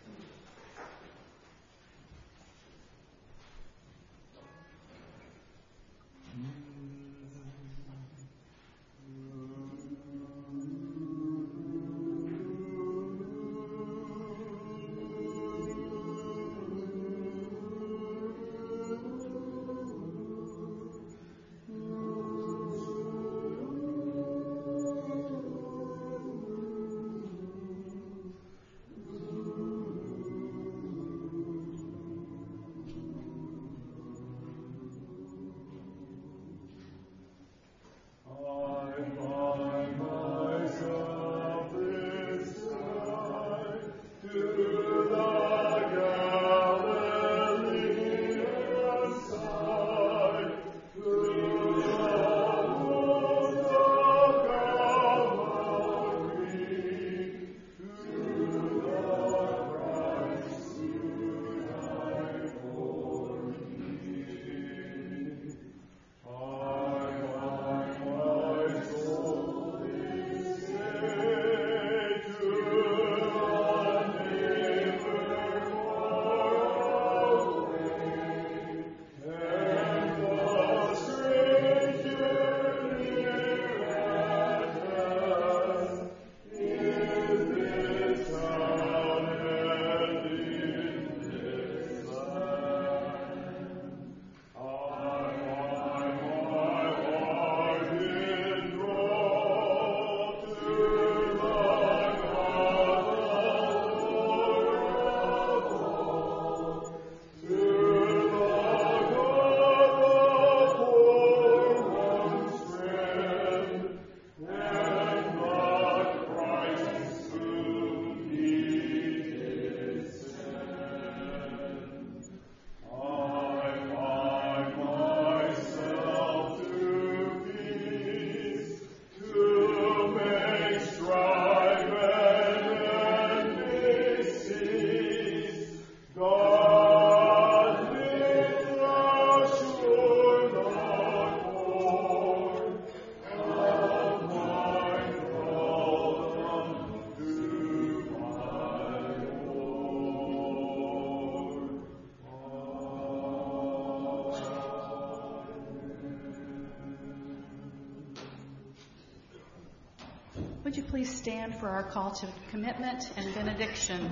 Would you please stand for our call to commitment and benediction?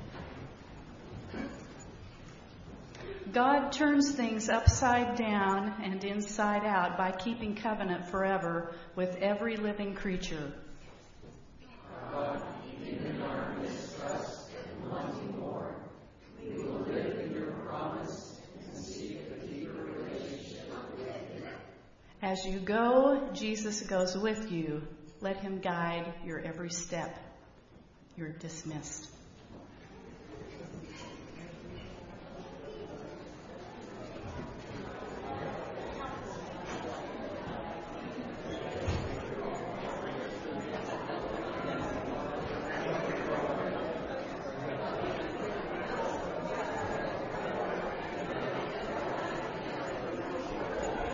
God turns things upside down and inside out by keeping covenant forever with every living creature. God, even in our mistrust and wanting more, we will live in your promise and seek a deeper relationship with you. As you go, Jesus goes with you. Let him guide your every step. You're dismissed.